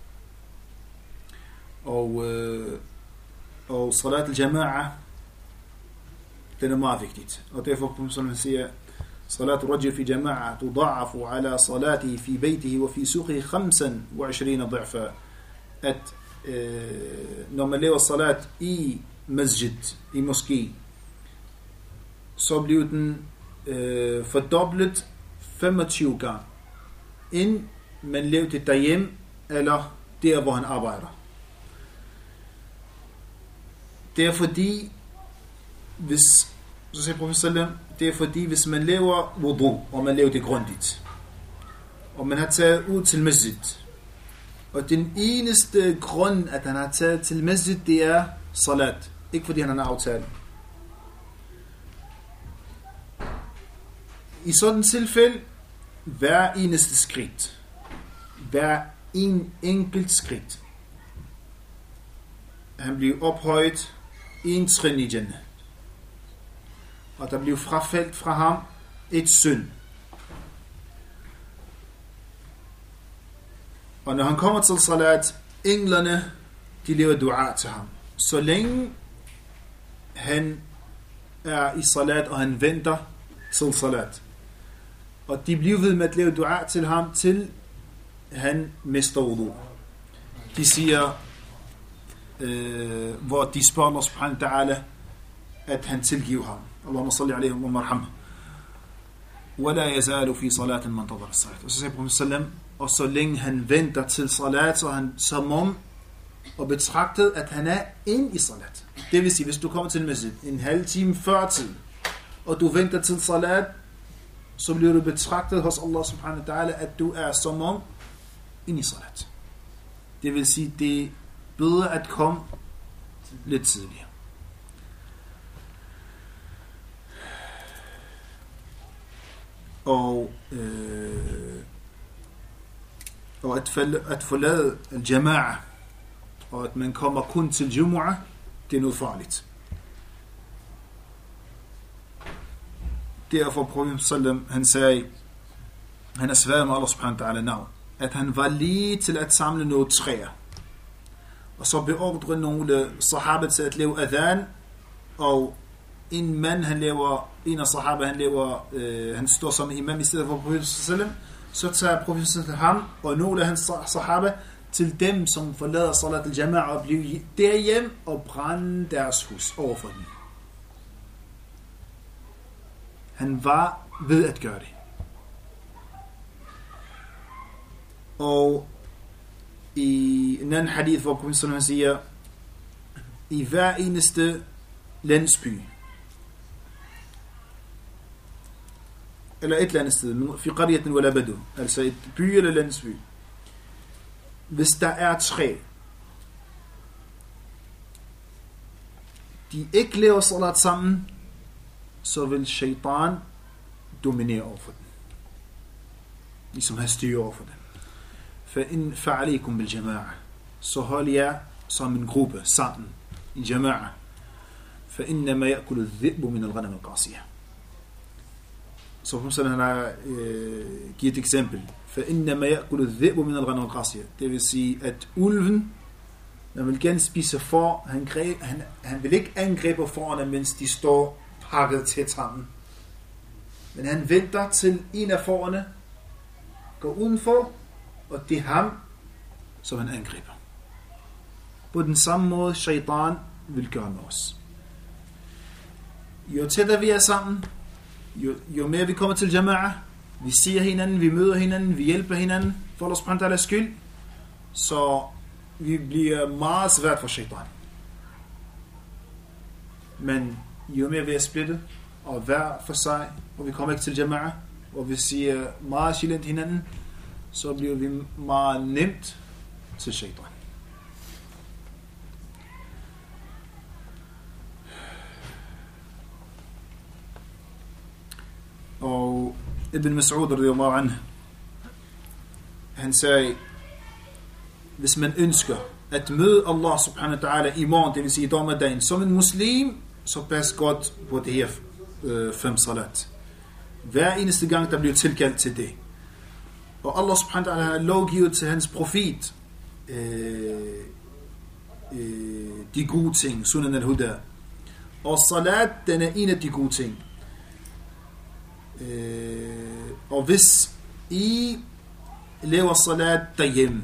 Speaker 1: Og salat al-jama'a, den er meget vigtigt. Og derfor som man siger, salat al-rajul fi jama'a tuda'afu ala salatihi fi baytihi wa fi suqihi 25 ضعفا. At når man laver salat i masjid, i moské, så bliver den fordoblet 25 gange, end man laver det derhjemme, eller der, hvor han arbejder. Det er fordi, så siger profeten, det er fordi, hvis man laver wudu, og man laver det grundigt, og man har taget ud til masjid, og den eneste grund, at han har taget til masjid, det er salat. Ikke fordi han har en aftale. I sådan tilfælde, hver eneste skridt, hver enkelt skridt, han blev ophøjet en trin i Jannah. Og der blev frafaldt fra ham et synd. Og når han kommer til salat, englerne, de lever dua til ham. Så længe han er i salat, og han venter til salat. Og de bliver ved med at lave dua til ham, til han mister wudu. De siger, hvor de spørger Allah subhanahu wa ta'ala, at han tilgiver ham. Allahumma salli alaihi wa marhamah. وَلَا يَزَالُ فِي صَلَاةٍ مَنْ تَضَرَ الصَّلَاةِ. Og så siger Prophet sallam, og så længe han venter til salat, så han som om og betragtet, at han er inde i salat. Det vil sige, hvis du kommer til masjid en halv time før tid, og du venter til salat, så bliver du betragtet hos Allah subhanahu wa ta'ala, at du er som om inde i salat. Det vil sige, det er bedre at komme lidt tidligere. Og at forlade al-jama'a, og at man kommer kun til Jumu'ah, det er noget farligt. Derfor Prophet sallam, han sagde, han er svær med Allah subhanahu wa ta'ala navn, at han var lige til at samle nogle træer. Og så beordrede nogle sahaba til at lave adhan, og en mand, en af sahaba, han står som imam i stedet for Prophet sallam, så tager Prophet sallam ham, og nogle af hans sahaba, til dem, som forlader salat al-jama'a og bliver derhjemme og brænder deres hus overfor dem. Han var ved at gøre det. Og i en anden hadith, hvor Prophet sallam siger, i hver eneste landsby, eller et eller andet sted, fi qaryatin wala badu, altså et by eller landsby, hvis der er træ, de ikke laver salat sammen, så vil shaitan dominere overfor dem. Ligesom have styr overfor dem. فَإِنْ فَعَلَيْكُمْ بِالْجَمَاعَ. Så hold jer som en gruppe sammen i jama'a. فَإِنَّمَا يَأْكُلُ الذِّئْبُ مِنَ الْغَنَمِ الْقَاسِيَةِ. Så for eksempel han har givet et eksempel. فَإِنَّمَا يَأْكُلُ الذِّئْبُ مِنَ الْغَنَمِ الْقَاسِيَةِ. Det vil sige, at ulven, man vil gerne spise får, han vil ikke angribe forerne, mens de står pakket tæt sammen. Men han venter til en af forerne går udenfor, og det er ham, som han angriber. På den samme måde, shaitan vil gøre med os. Jo tættere vi er sammen, jo mere vi kommer til jama'a, vi siger hinanden, vi møder hinanden, vi hjælper hinanden, for Allah subhanahu wa ta'ala skyld, så vi bliver meget svært for shaitan. Men jo mere vi er splittet, og hver for sig, og vi kommer ikke til jama'a, og vi siger meget sjældent hinanden, så bliver vi meget nemt til shaitan. Og Ibn Mas'ud radiyallahu anhu, han sagde, hvis man ønsker at møde Allah subhanahu wa ta'ala i morgen, det vil sige i dommedagen, som en muslim, så pas godt på det her 5 salat. Hver eneste gang, der bliver tilkaldt til det. Og Allah subhanahu wa ta'ala har lovgivet til hans profet de gode ting, sunan al-huda. Og salat, den er en af de gode ting. Og hvis I laver salat derhjemme,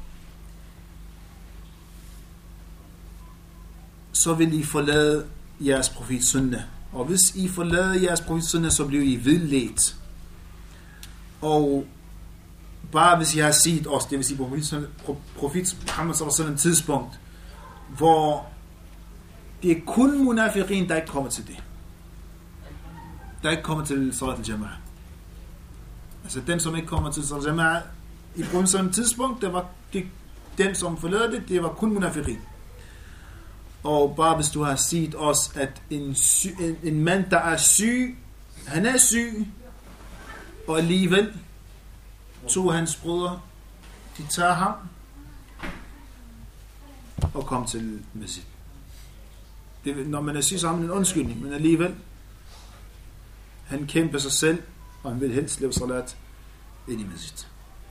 Speaker 1: så vil I forlade jeres profet sunnah. Og hvis I forlader jeres profet sunnah, så bliver I vildledt. Og bare hvis I har set os, det vil sige profet Muhammad sallallahu alaihi wasallam tidspunkt, hvor det er kun munafiqin, der ikke kommer til det. Der ikke kommer til salat al-jama'a. Altså den, som ikke kommer til salat al-jama'a, i sådan tidspunkt, den, som forlader det, det var kun munafiqin. Og bare hvis du har set os, at en mand, der er syg, han er syg, og alligevel to af hans brødre, de tager ham og kommer til masjid. Når man siger sammen en undskyldning, men alligevel, han kæmper sig selv, og han vil helst lave salat ind i masjid.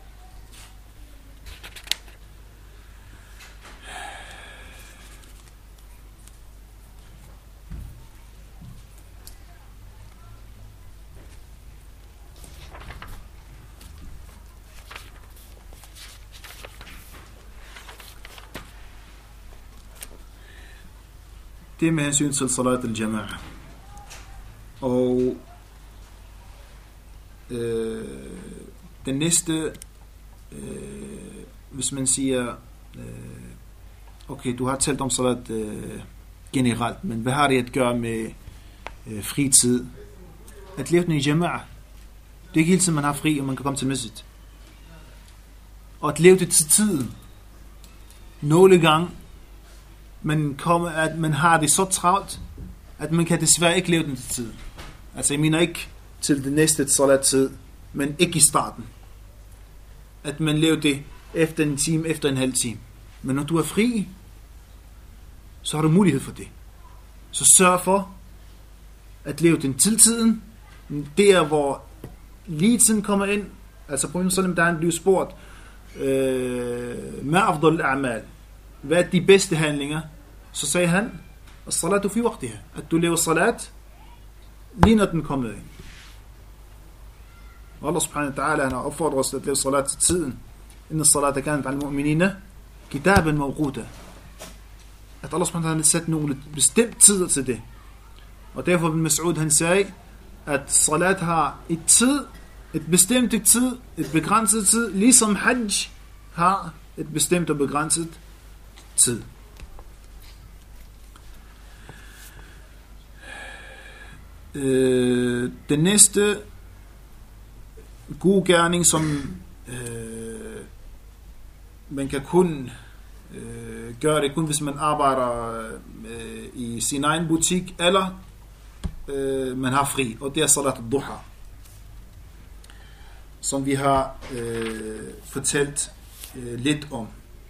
Speaker 1: Det med hensyn til salat al-jama'a. Og den næste, hvis man siger, okay, du har talt om salat generelt, men hvad har det at gøre med fritid? At leve den i jama'a. Det er ikke hele tiden, man har fri, og man kan komme til masjid. Og at leve det til tiden. Nogle gange, at man har det så travlt, at man kan desværre ikke leve den til tid. Altså jeg mener ikke til det næste salat-tid, men ikke i starten. At man lever det efter en time, efter en halv time. Men når du er fri, så har du mulighed for det. Så sørg for at leve den til tiden, der hvor lige tiden kommer ind. Altså på en sådan, der han blev spurgt, ma afdal al-a'mal, hvad er de bedste handlinger? Så sagde han, as-salatu fi waqtiha, at du lever salat lige når den kommer ind. Og Allah subhanahu wa ta'ala, han har opfordret os at leve salat til tiden. Inna as-salata kanat al-mu'minina kitaban mawquta. At Allah subhanahu wa ta'ala har sat nogle bestemt tider til det. Og derfor bin Mas'ud han sagde, at salat har et bestemt tid, et begrænset tid, ligesom hajj har et bestemt og begrænset tid. Den næste gode gerning, som man kan kun gøre det kun hvis man arbejder i sin egen butik, eller man har fri, og det er salat al-duha, som vi har fortalt lidt om.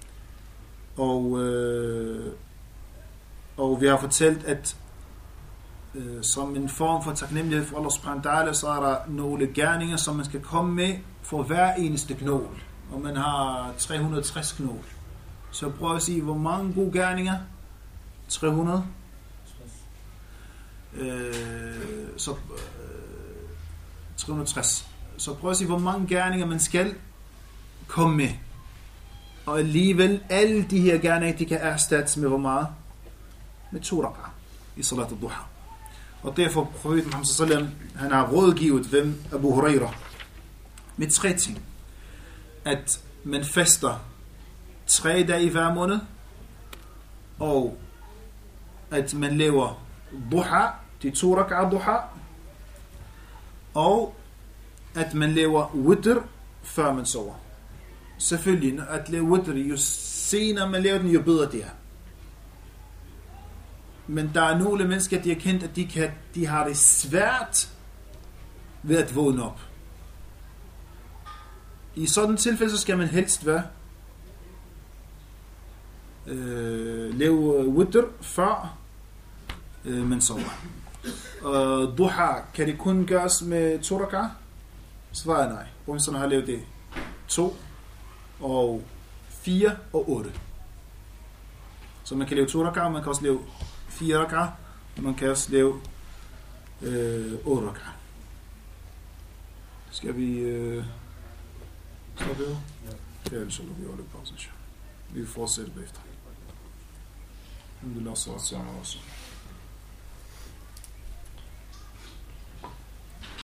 Speaker 1: Og vi har fortalt, at som en form for taknemmelighed for Allah subhanahu wa ta'ala, så er der nogle gerninger, som man skal komme med for hver eneste knogle. Og man har 360 knogle. Så prøv at sige, hvor mange gode gerninger? 300? Så 360. Så prøv at sige, hvor mange gerninger man skal komme med. Og alligevel, alle de her gerninger, de kan erstattes med hvor meget? Med 2 rak'ah i salat al-duha. Og derfor profeten Muhammad sallallahu alaihi wasallam, han har rådgivet hvem Abu Huraira med 3 ting. At man faster 3 dage i hver måned, og at man laver duha, de 2 rak'ah duha, og at man laver witr før man sover. Selvfølgelig, at lave witr, jo senere man laver den, jo bedre det er. Men der er nogle mennesker, de har kendt, at de har det svært ved at vågne op. I sådan et tilfælde, så skal man helst lave witr før man sover. Duha, kan det kun gøres med 2 rak'ah? Svaret nej. Profeten har lavet det 2 og 4 og 8. Så man kan lave 2 rak'ah, man kan også lave 4 rak'ah, og man kan også lave 8 rak'ah. Skal vi stoppe her? Ja, inshallah, vi holder pause. Vi fortsætter bagefter. Alhamdulillah, sallallahu alaihi wasallam.